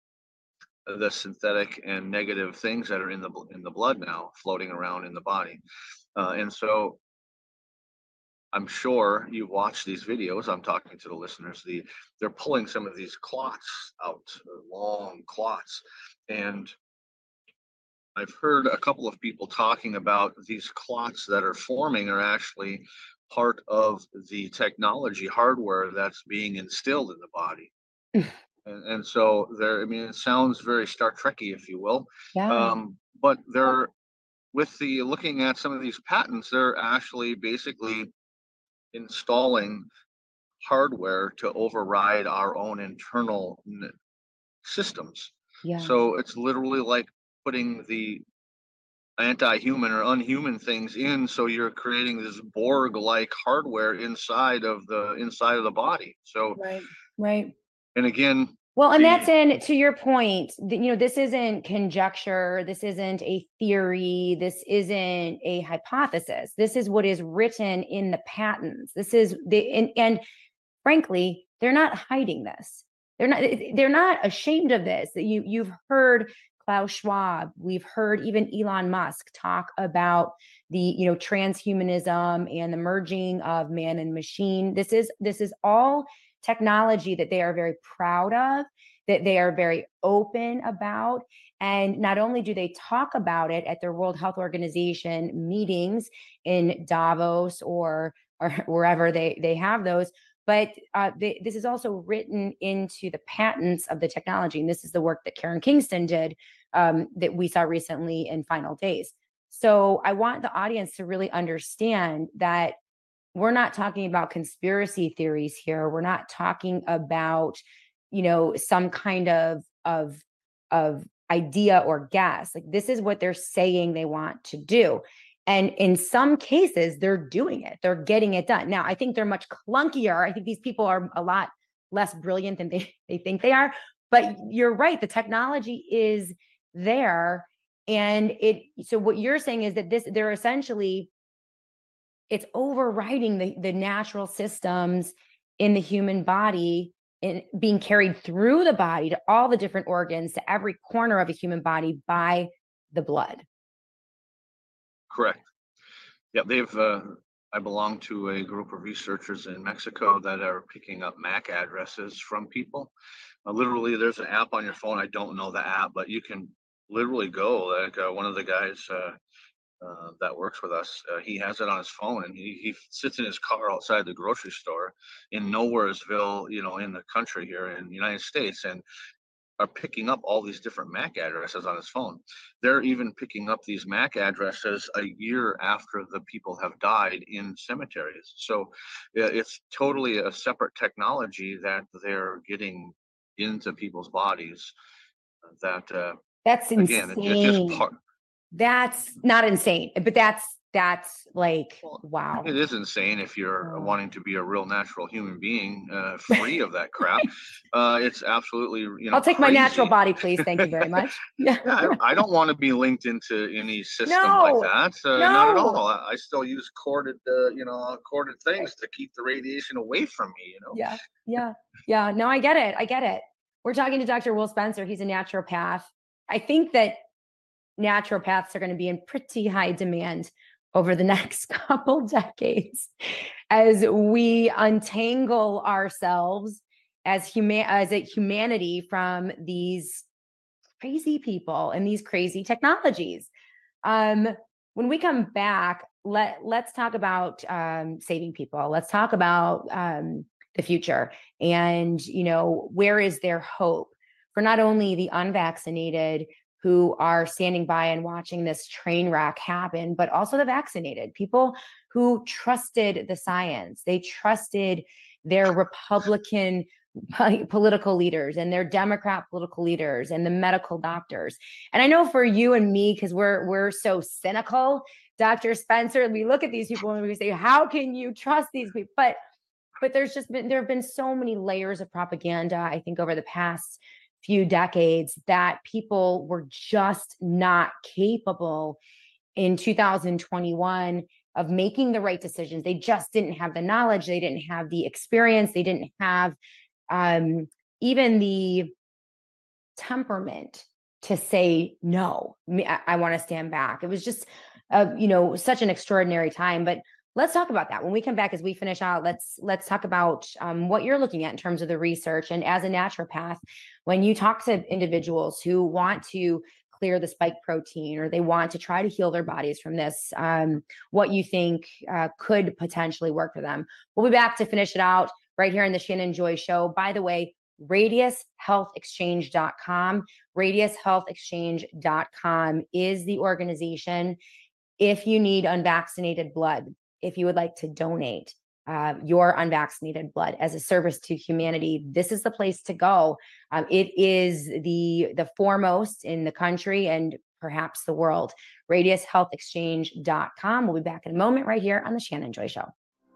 the synthetic and negative things that are in the in the blood now floating around in the body, uh, and so I'm sure you watch these videos. I'm talking to the listeners. The they're pulling some of these clots out, uh, long clots, and I've heard a couple of people talking about these clots that are forming are actually part of the technology hardware that's being instilled in the body. And, and so there, I mean, it sounds very Star Trekky, if you will. Yeah. Um, but they're with the looking at some of these patents, they're actually basically installing hardware to override our own internal n- systems. Yeah. So it's literally like putting the anti-human or unhuman things in, so you're creating this Borg-like hardware inside of the inside of the body. So, Right. Right. and again, Well, and that's the in, to your point, th- you know, this isn't conjecture. This isn't a theory. This isn't a hypothesis. This is what is written in the patents. This is the, and, and frankly, they're not hiding this. They're not, they're not ashamed of this. That you, you've heard Klaus Schwab, we've heard even Elon Musk talk about the, you know, transhumanism and the merging of man and machine. This is, this is all technology that they are very proud of, that they are very open about. And not only do they talk about it at their World Health Organization meetings in Davos or, or wherever they, they have those, but uh, they, this is also written into the patents of the technology. And this is the work that Karen Kingston did um, that we saw recently in Final Days. So I want the audience to really understand that we're not talking about conspiracy theories here. We're not talking about, you know, some kind of of of idea or guess. Like, this is what they're saying they want to do. And in some cases, they're doing it. They're getting it done. Now, I think they're much clunkier. I think these people are a lot less brilliant than they, they think they are. But you're right. The technology is there. And it, so what you're saying is that this, they're essentially, it's overriding the, the natural systems in the human body and being carried through the body to all the different organs, to every corner of a human body by the blood. correct. Yeah, they've. Uh, I belong to a group of researchers in Mexico that are picking up M A C addresses from people. Uh, literally, there's an app on your phone. I don't know the app, but you can literally go. Like uh, one of the guys uh, uh, that works with us. Uh, he has it on his phone, and he, he sits in his car outside the grocery store in Nowheresville, you know, in the country here in the United States, and are picking up all these different M A C addresses on his phone. They're even picking up these M A C addresses a year after the people have died in cemeteries. So it's totally a separate technology that they're getting into people's bodies. That uh, That's again, it, it's just insane. part. That's not insane, but that's that's like, Well, wow. it is insane if you're Oh. wanting to be a real natural human being, uh, free of that crap. Uh, it's absolutely, you know, I'll take my natural crazy. body, please. Thank you very much. Yeah. Yeah, I, I don't want to be linked into any system like No, that. Uh, not at all. no. I, I still use corded, uh, you know, corded things to keep the radiation away from me. You know. Yeah, yeah, yeah. No, I get it. I get it. We're talking to Doctor Will Spencer. He's a naturopath. I think that naturopaths are going to be in pretty high demand over the next couple decades as we untangle ourselves as human as a humanity from these crazy people and these crazy technologies. Um, when we come back, let let's talk about um, saving people. Let's talk about um, the future, and you know, where is there hope for not only the unvaccinated who are standing by and watching this train wreck happen, but also the vaccinated people who trusted the science. They trusted their Republican political leaders and their Democrat political leaders and the medical doctors. And I know for you and me, because we're we're so cynical, Doctor Spencer, we look at these people and we say, how can you trust these people? But but there's just been there have been so many layers of propaganda, I think, over the past few decades that people were just not capable in two thousand twenty-one of making the right decisions. They just didn't have the knowledge, they didn't have the experience, they didn't have um, even the temperament to say no. I, I want to stand back. It was just, uh, you know, such an extraordinary time. But let's talk about that when we come back. As we finish out, let's let's talk about um, what you're looking at in terms of the research. And as a naturopath, when you talk to individuals who want to clear the spike protein or they want to try to heal their bodies from this, um, what you think uh, could potentially work for them. We'll be back to finish it out right here in the Shannon Joy Show. By the way, radius health exchange dot com. radius health exchange dot com is the organization. If you need unvaccinated blood, if you would like to donate uh, your unvaccinated blood as a service to humanity, this is the place to go. Um, it is the, the foremost in the country and perhaps the world. radius health exchange dot com. We'll be back in a moment right here on the Shannon Joy Show.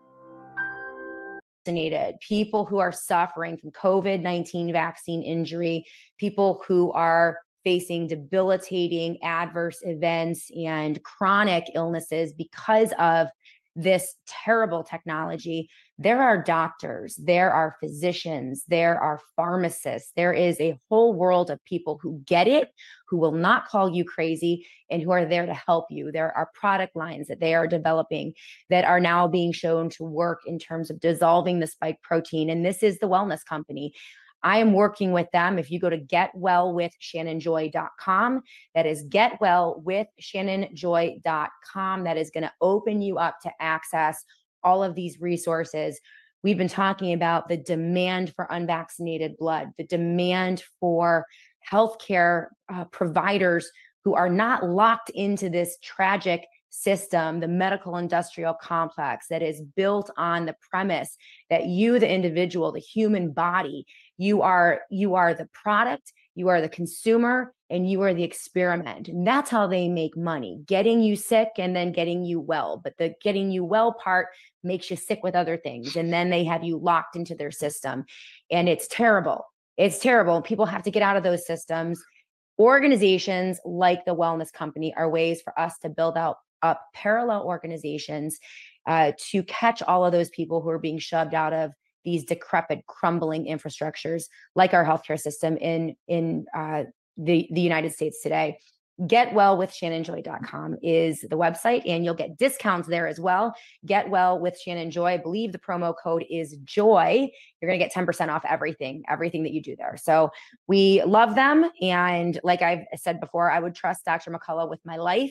People who are suffering from COVID nineteen vaccine injury, people who are facing debilitating adverse events and chronic illnesses because of this terrible technology. There are doctors, there are physicians, there are pharmacists. There is a whole world of people who get it, who will not call you crazy, and who are there to help you. There are product lines that they are developing that are now being shown to work in terms of dissolving the spike protein. And this is the Wellness Company. I am working with them. If you go to get well with shannon joy dot com, that is get well with shannon joy dot com. That is going to open you up to access all of these resources. We've been talking about the demand for unvaccinated blood, the demand for healthcare uh, providers who are not locked into this tragic system, the medical industrial complex that is built on the premise that you, the individual, the human body, you are you are the product, you are the consumer, and you are the experiment. And that's how they make money, getting you sick and then getting you well. But the getting you well part makes you sick with other things. And then they have you locked into their system. And it's terrible. It's terrible. People have to get out of those systems. Organizations like the Wellness Company are ways for us to build out up parallel organizations uh, to catch all of those people who are being shoved out of these decrepit, crumbling infrastructures like our healthcare system in in uh, the, the United States today. get well with shannon joy dot com is the website, and you'll get discounts there as well. Get Well with Shannon Joy. I believe the promo code is JOY. You're going to get ten percent off everything, everything that you do there. So we love them. And like I've said before, I would trust Doctor McCullough with my life.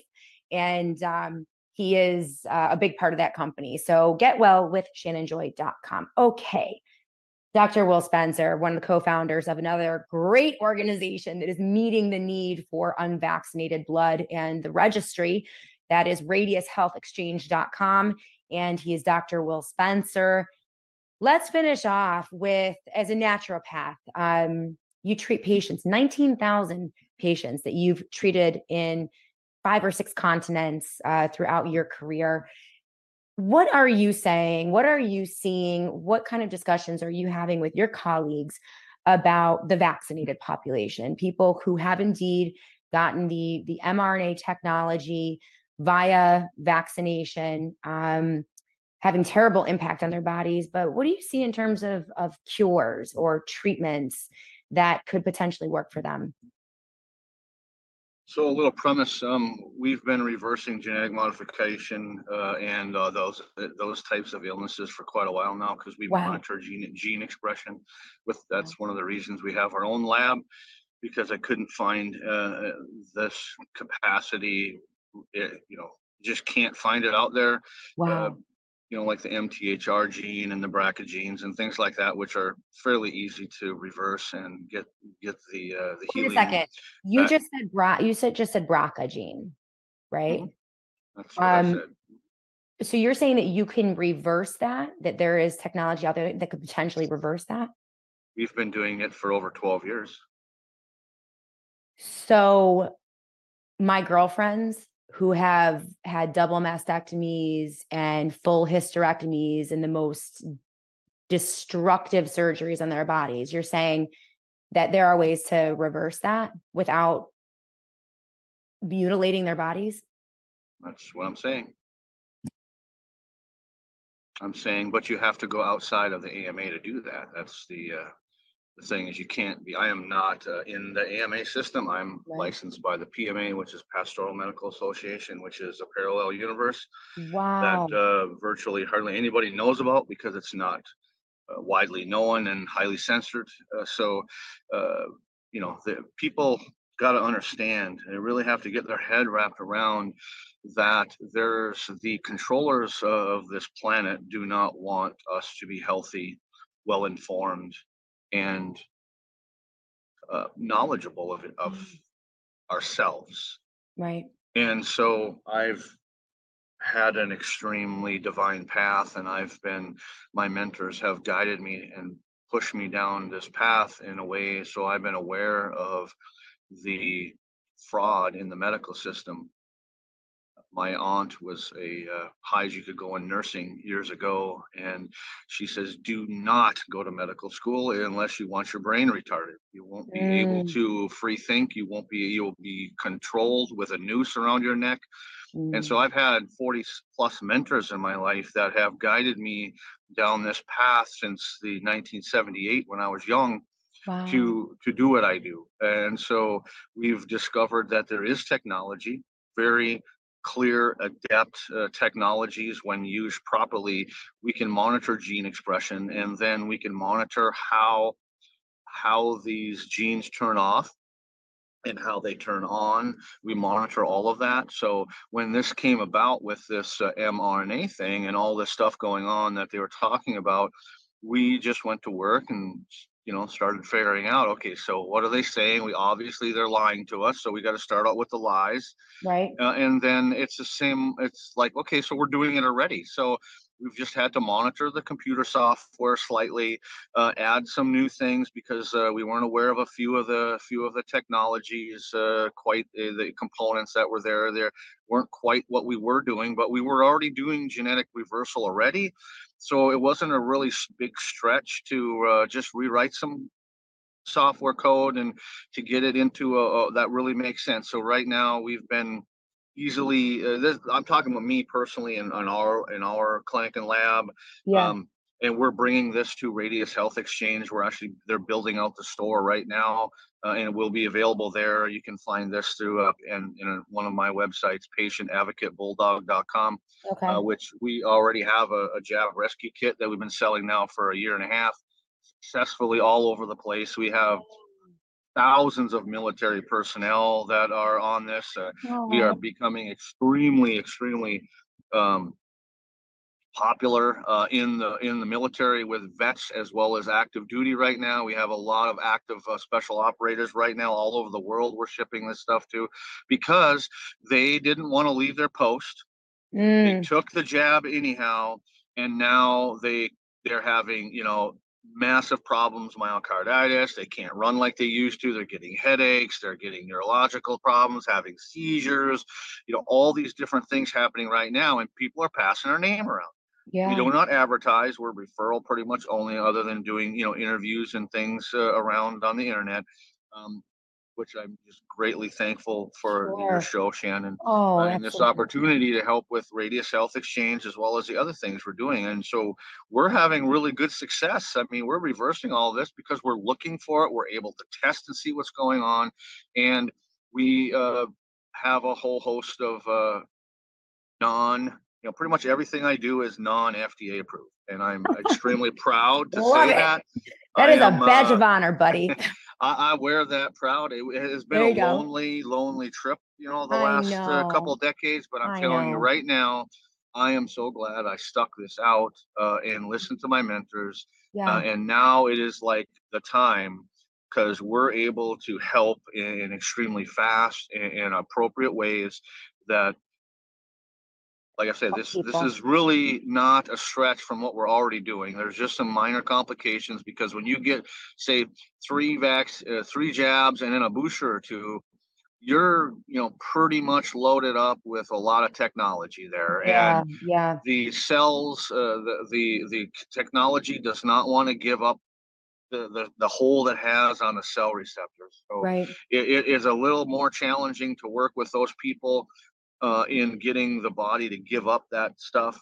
and um, he is uh, a big part of that company. So get well with shannon joy dot com. Okay. Doctor Will Spencer, one of the co-founders of another great organization that is meeting the need for unvaccinated blood, and the registry that is radius health exchange dot com. And he is Doctor Will Spencer. Let's finish off with, as a naturopath, um, you treat patients, nineteen thousand patients that you've treated in five or six continents uh, throughout your career. What are you saying? What are you seeing? What kind of discussions are you having with your colleagues about the vaccinated population, people who have indeed gotten the, the mRNA technology via vaccination, um, having terrible impact on their bodies? But what do you see in terms of, of cures or treatments that could potentially work for them? So a little premise, um, we've been reversing genetic modification uh, and uh, those those types of illnesses for quite a while now, because we Wow. monitor gene gene expression. With that's one of the reasons we have our own lab, because I couldn't find uh, this capacity. It, you know, just can't find it out there. Wow. Uh, you know, like the M T H R gene and the B R C A genes and things like that, which are fairly easy to reverse and get get the uh, the Wait healing. a second. You back. just said bra. You said just said B R C A gene, right? That's what I Um, said. So you're saying that you can reverse that? That there is technology out there that could potentially reverse that? We've been doing it for over twelve years. So my girlfriends who have had double mastectomies and full hysterectomies and the most destructive surgeries on their bodies, you're saying that there are ways to reverse that without mutilating their bodies? That's what I'm saying. I'm saying, but you have to go outside of the A M A to do that. That's the uh, the thing is you can't be. I am not uh, in the A M A system. I'm Right. licensed by the P M A, which is Pastoral Medical Association, which is a parallel universe Wow. that uh, virtually hardly anybody knows about because it's not uh, widely known and highly censored. Uh, so, uh, you know, the people got to understand. They really have to get their head wrapped around that there's the controllers of this planet do not want us to be healthy, well informed, and uh, knowledgeable of of ourselves. Right. And so I've had an extremely divine path, and I've been my mentors have guided me and pushed me down this path in a way so I've been aware of the fraud in the medical system. My aunt was a uh, high as you could go in nursing years ago, and she says, do not go to medical school unless you want your brain retarded. You won't be able Mm, to free think. You won't be, you'll be controlled with a noose around your neck. And so mm. I've had forty plus mentors in my life that have guided me down this path since the nineteen seventy-eight when I was young Wow. to to do what I do. And so we've discovered that there is technology, very clear, adept uh, technologies. When used properly, we can monitor gene expression, and then we can monitor how how these genes turn off and how they turn on. We monitor all of that. So when this came about with this uh, mRNA thing and all this stuff going on that they were talking about, we just went to work and you know started figuring out, okay, so what are they saying? We obviously they're lying to us, so we got to start out with the lies. Right. Uh, and then it's the same, it's like, okay, so we're doing it already. So we've just had to monitor the computer software slightly, uh, add some new things because uh, we weren't aware of a few of the few of the technologies, uh, quite uh, the components that were there. There weren't quite what we were doing, but we were already doing genetic reversal already. So it wasn't a really big stretch to uh, just rewrite some software code and to get it into a, a that really makes sense. So right now we've been easily uh, this, I'm talking about me personally in, in our in our clinic and lab, Yeah. um, and we're bringing this to Radius Health Exchange. We're actually they're building out the store right now, uh, and it will be available there. You can find this through uh, and in a, one of my websites, patient advocate bulldog dot com, Okay. uh, which we already have a, a jab rescue kit that we've been selling now for a year and a half successfully all over the place. We have thousands of military personnel that are on this. Uh, we are Oh, becoming extremely, extremely um, popular uh, in the in the military with vets as well as active duty right now. We have a lot of active uh, special operators right now all over the world. We're shipping this stuff to because they didn't want to leave their post. They mm, took the jab anyhow, and now they they're having, you know, massive problems, myocarditis. They can't run like they used to. They're getting headaches. They're getting neurological problems, having seizures. You know, all these different things happening right now, and people are passing their name around. We yeah, do not advertise. We're referral pretty much only, other than doing, you know, interviews and things uh, around on the internet, um, which I'm just greatly thankful for your sure. show, Shannon, uh, Oh, and this absolutely. opportunity to help with Radius Health Exchange as well as the other things we're doing. And so we're having really good success. I mean, we're reversing all of this because we're looking for it. We're able to test and see what's going on. And we uh, have a whole host of uh, non, you know, pretty much everything I do is non-F D A approved. And I'm extremely proud to Love say it. that. That I is a am, badge uh, of honor, buddy. I, I wear that proud. It, it has been There a you go. lonely, lonely trip, you know, the I last uh, couple know. of decades, but I'm I telling you know. right now, I am so glad I stuck this out uh, and listened to my mentors. Uh, Yeah. and now it is like the time because we're able to help in, in extremely fast and, and appropriate ways that, like I said, Help this this people. is really not a stretch from what we're already doing. There's just some minor complications because when you get, say, three vax, uh, three jabs, and then a booster or two, you're, you know, pretty much loaded up with a lot of technology there, Yeah. and Yeah. the cells, uh, the the the technology does not want to give up the, the the hole that has on the cell receptors. So Right. it, it is a little more challenging to work with those people uh, in getting the body to give up that stuff.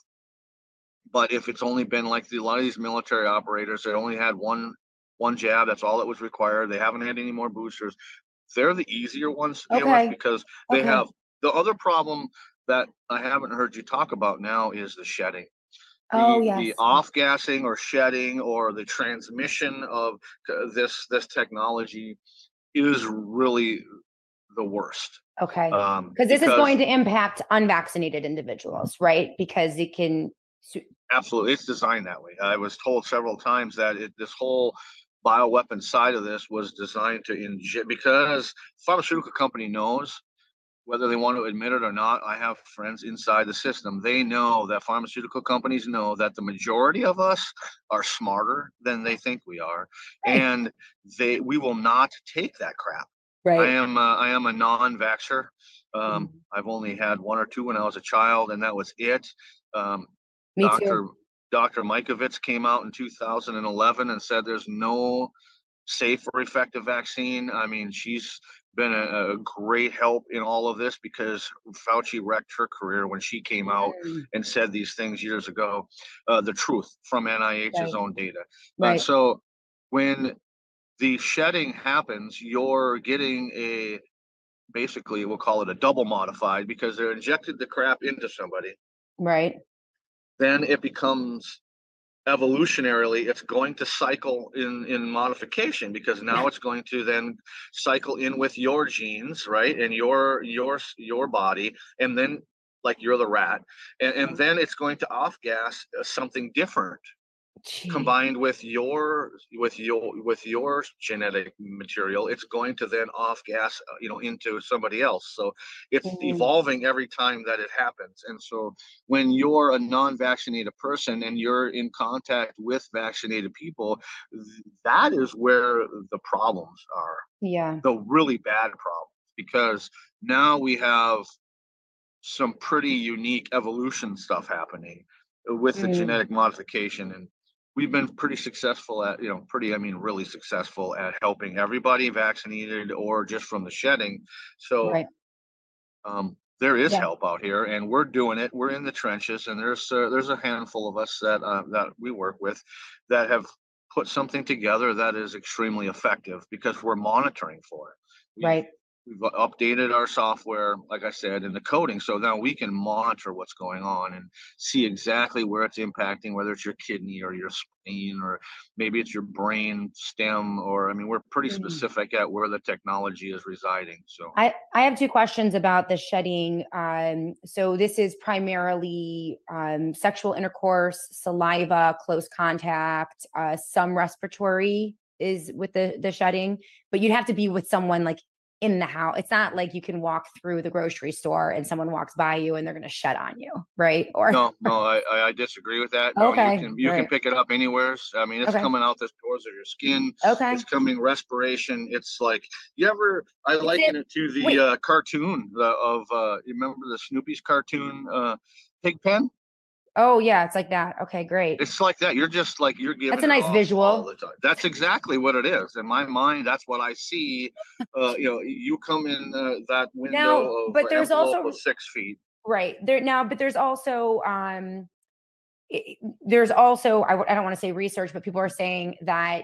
But if it's only been like the, a lot of these military operators, they only had one one jab. That's all that was required. They haven't had any more boosters. They're the easier ones to deal with Okay. because they Okay. have the other problem that I haven't heard you talk about now is the shedding. Oh, The the yes. off gassing or shedding or the transmission of uh, this this technology is really the worst. Okay. Um, Because this is because going to impact unvaccinated individuals, right? Because it can, su- absolutely, it's designed that way. I was told several times that it, this whole bioweapon side of this was designed to inject because pharmaceutical company knows whether they want to admit it or not. I have friends inside the system. They know that pharmaceutical companies know that the majority of us are smarter than they think we are, right. and they we will not take that crap. I Right. am uh, I am a non-vaxxer. Um, Mhm. I've only had one or two when I was a child, and that was it. Um, Me too. Doctor Doctor Mikovits came out in two thousand eleven and said there's no safe or effective vaccine. I mean, she's been a, a great help in all of this because Fauci wrecked her career when she came out Mm, and said these things years ago, uh, the truth from N I H's right. own data. Uh, Right. so when the shedding happens, you're getting a basically we'll call it a double modified because they're injected the crap into somebody. Right. Then it becomes evolutionarily it's going to cycle in in modification because now it's going to then cycle in with your genes, right, and your your your body, and then like you're the rat, and, and then it's going to off gas uh, something different Gee. combined with your with your with your genetic material. It's going to then off gas uh, you know into somebody else. So it's Mm, evolving every time that it happens. And so when you're a non-vaccinated person and you're in contact with vaccinated people, that is where the problems are, yeah. the really bad problems, because now we have some pretty unique evolution stuff happening with the Mm, genetic modification. And we've been pretty successful at, you know, pretty, I mean, really successful at helping everybody vaccinated or just from the shedding. So right. um, there is Yeah. help out here, and we're doing it. We're in the trenches, and there's uh, there's a handful of us that uh, that we work with that have put something together that is extremely effective because we're monitoring for it. We Right. we've updated our software, like I said, and the coding. So now we can monitor what's going on and see exactly where it's impacting, whether it's your kidney or your spleen, or maybe it's your brain stem, or, I mean, we're pretty Mm. specific at where the technology is residing. So I, I have two questions about the shedding. Um, so this is primarily um, sexual intercourse, saliva, close contact, uh, some respiratory is with the, the shedding, but you'd have to be with someone like in the house. It's not like you can walk through the grocery store and someone walks by you and they're going to shed on you, right? Or no, no, I, I I disagree with that. No, Okay, you can you can right. pick it up anywheres. I mean, it's Okay. coming out the pores of your skin. Okay. It's coming respiration. It's like, you ever, I Is liken it- it to the wait. uh, cartoon the, of uh, you remember the Snoopy's cartoon, uh, Pigpen? Oh yeah, it's like that. Okay, great. It's like that. You're just like, you're giving That's a it nice off all visual. the time. That's exactly what it is. In my mind, that's what I see. Uh, you know, you come in uh, that window Now, of but there's envelope also of six feet. right there now, but there's also um i- there's also I w- I don't want to say research, but people are saying that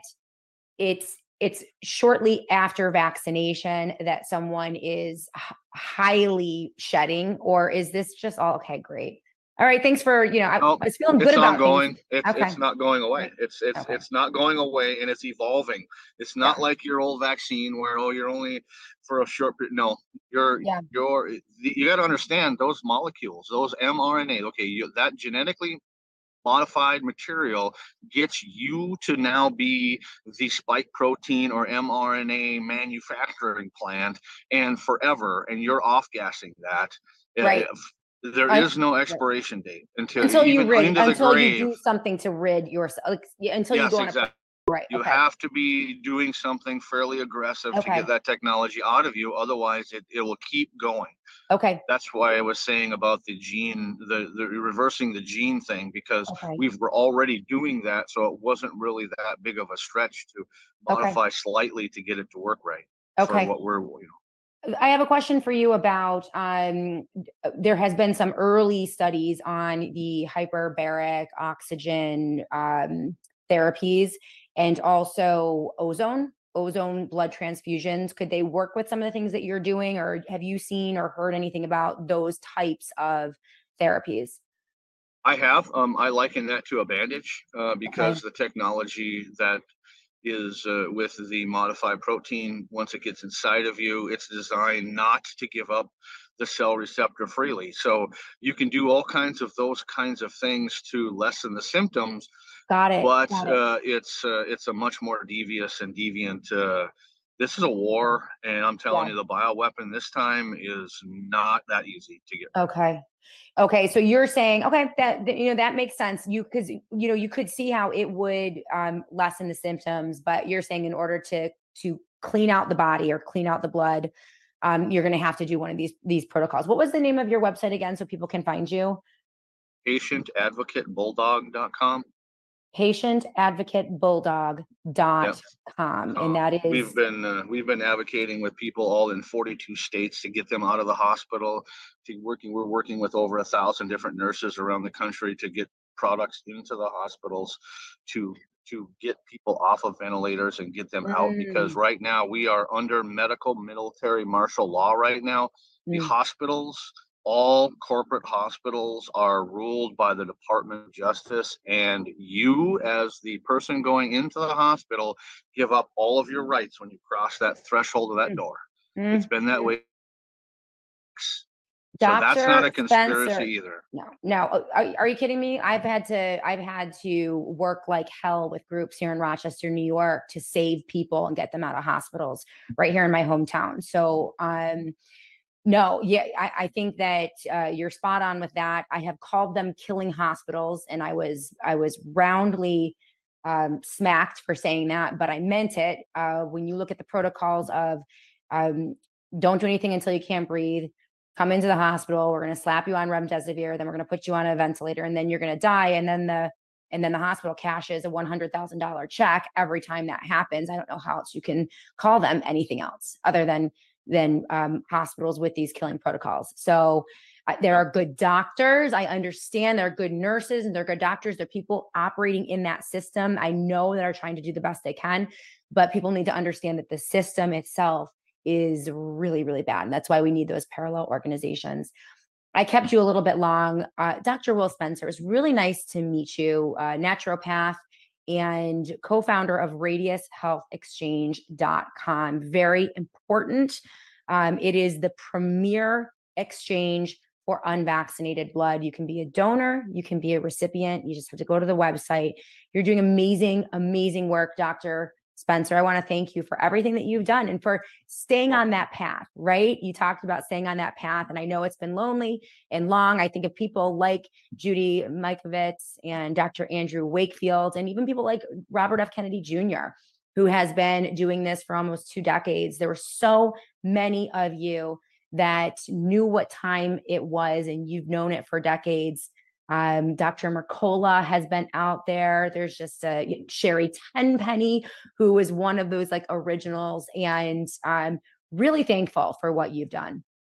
it's it's shortly after vaccination that someone is h- highly shedding, or is this just all okay? Great. All right. Thanks for, you know, I, No, I was feeling good it's about things. ongoing. It's Okay. it's not going away. Right. It's it's Okay. it's not going away, and it's evolving. It's not Yeah. like your old vaccine where, oh, you're only for a short period. No, you're Yeah. you're you got to understand those molecules, those mRNA. Okay, you, that genetically modified material gets you to now be the spike protein or mRNA manufacturing plant, and forever, and you're off gassing that. Uh, Right. There Un- is no expiration date until, until you even rid, into the until you grave. do something to rid yourself, like, yeah, until you Yes, go on a exactly. right. You Okay. have to be doing something fairly aggressive to Okay. get that technology out of you. Otherwise, it, it will keep going. Okay. That's why I was saying about the gene, the, the reversing the gene thing, because Okay. we were already doing that. So it wasn't really that big of a stretch to Okay. modify slightly to get it to work right for Okay. what we're, you know. I have a question for you about um, there has been some early studies on the hyperbaric oxygen um, therapies and also ozone, ozone blood transfusions. Could they work with some of the things that you're doing, or have you seen or heard anything about those types of therapies? I have, um, I liken that to a bandage, uh, Okay. because the technology that is uh, with the modified protein, once it gets inside of you, it's designed not to give up the cell receptor freely. So you can do all kinds of those kinds of things to lessen the symptoms, Got it. but Got it. uh, it's uh, it's a much more devious and deviant. Uh, this is a war, and I'm telling Yeah. you, the bioweapon this time is not that easy to get. Okay. Okay. So you're saying, okay, that, that, you know, that makes sense. You, cause you know, you could see how it would um, lessen the symptoms, but you're saying in order to, to clean out the body or clean out the blood, um, you're going to have to do one of these, these protocols. What was the name of your website again, so people can find you? patient advocate bulldog dot com. patient advocate bulldog dot com. Uh, And that is, we've been uh, we've been advocating with people all in forty-two states to get them out of the hospital. To working, we're working with over a thousand different nurses around the country to get products into the hospitals, to to get people off of ventilators and get them out. Because Mm, right now we are under medical military martial law. Right now, the mm, hospitals, all corporate hospitals, are ruled by the Department of Justice, and you, as the person going into the hospital, give up all of your rights when you cross that threshold of that mm, door. It's mm. been that way. So that's not a Doctor conspiracy Spencer. either. No, no. uh, Are, are you kidding me? I've had to, I've had to work like hell with groups here in Rochester, New York, to save people and get them out of hospitals right here in my hometown. So, um, no, yeah, I, I think that uh, you're spot on with that. I have called them killing hospitals, and I was, I was roundly um, smacked for saying that, but I meant it. Uh, when you look at the protocols of um, don't do anything until you can't breathe, come into the hospital, we're going to slap you on remdesivir, then we're going to put you on a ventilator, and then you're going to die. And then the and then the hospital cashes a one hundred thousand dollars check every time that happens. I don't know how else you can call them anything else other than than um, hospitals with these killing protocols. So uh, there are good doctors. I understand there are good nurses and they're good doctors. They're people operating in that system. I know that are trying to do the best they can, but people need to understand that the system itself is really, really bad. And that's why we need those parallel organizations. I kept you a little bit long. Uh, Doctor Will Spencer, it's really nice to meet you, uh, naturopath and co-founder of radius health exchange dot com. Very important. Um, it is the premier exchange for unvaccinated blood. You can be a donor, you can be a recipient. You just have to go to the website. You're doing amazing, amazing work, Doctor Spencer. I want to thank you for everything that you've done and for staying on that path, right? You talked about staying on that path, and I know it's been lonely and long. I think of people like Judy Mikovits and Doctor Andrew Wakefield, and even people like Robert F. Kennedy Junior, who has been doing this for almost two decades. There were so many of you that knew what time it was, and you've known it for decades. Um, Doctor Mercola has been out there. There's just uh, Sherry Tenpenny, who is one of those like originals, and I'm really thankful for what you've done.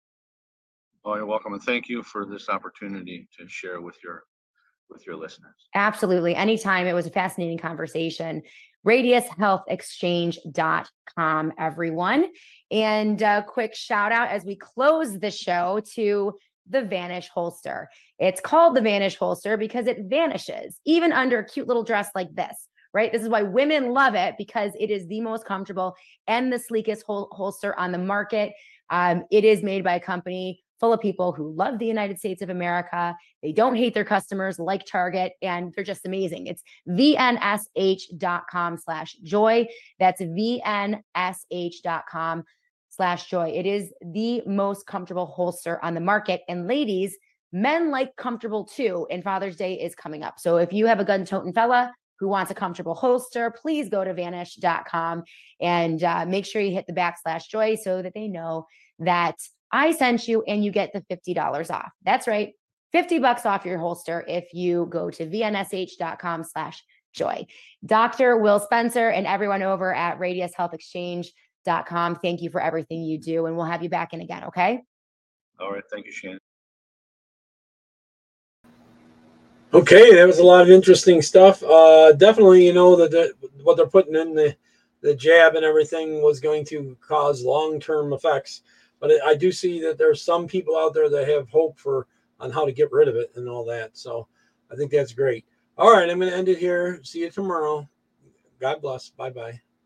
Oh, you're welcome, and thank you for this opportunity to share with your with your listeners. Absolutely, anytime. It was a fascinating conversation. radius health exchange dot com, everyone. And a quick shout out as we close the show to the Vanish holster. It's called the Vanish holster because it vanishes even under a cute little dress like this, right? This is why women love it, because it is the most comfortable and the sleekest hol- holster on the market. Um, it is made by a company full of people who love the United States of America. They don't hate their customers like Target, and they're just amazing. It's V N S H dot com slash joy. That's V N S H dot com slash joy. It is the most comfortable holster on the market. And ladies, men like comfortable too, and Father's Day is coming up. So if you have a gun-toting fella who wants a comfortable holster, please go to vanish dot com and uh, make sure you hit the backslash joy so that they know that I sent you and you get the fifty dollars off. That's right. fifty bucks off your holster if you go to V N S H dot com slash joy. Doctor Will Spencer and everyone over at radius health exchange dot com, thank you for everything you do, and we'll have you back in again, okay? All right. Thank you, Shannon. Okay, that was a lot of interesting stuff. Uh, definitely, you know, that the, what they're putting in the, the jab and everything was going to cause long-term effects. But I do see that there's some people out there that have hope for on how to get rid of it and all that. So I think that's great. All right, I'm going to end it here. See you tomorrow. God bless. Bye-bye.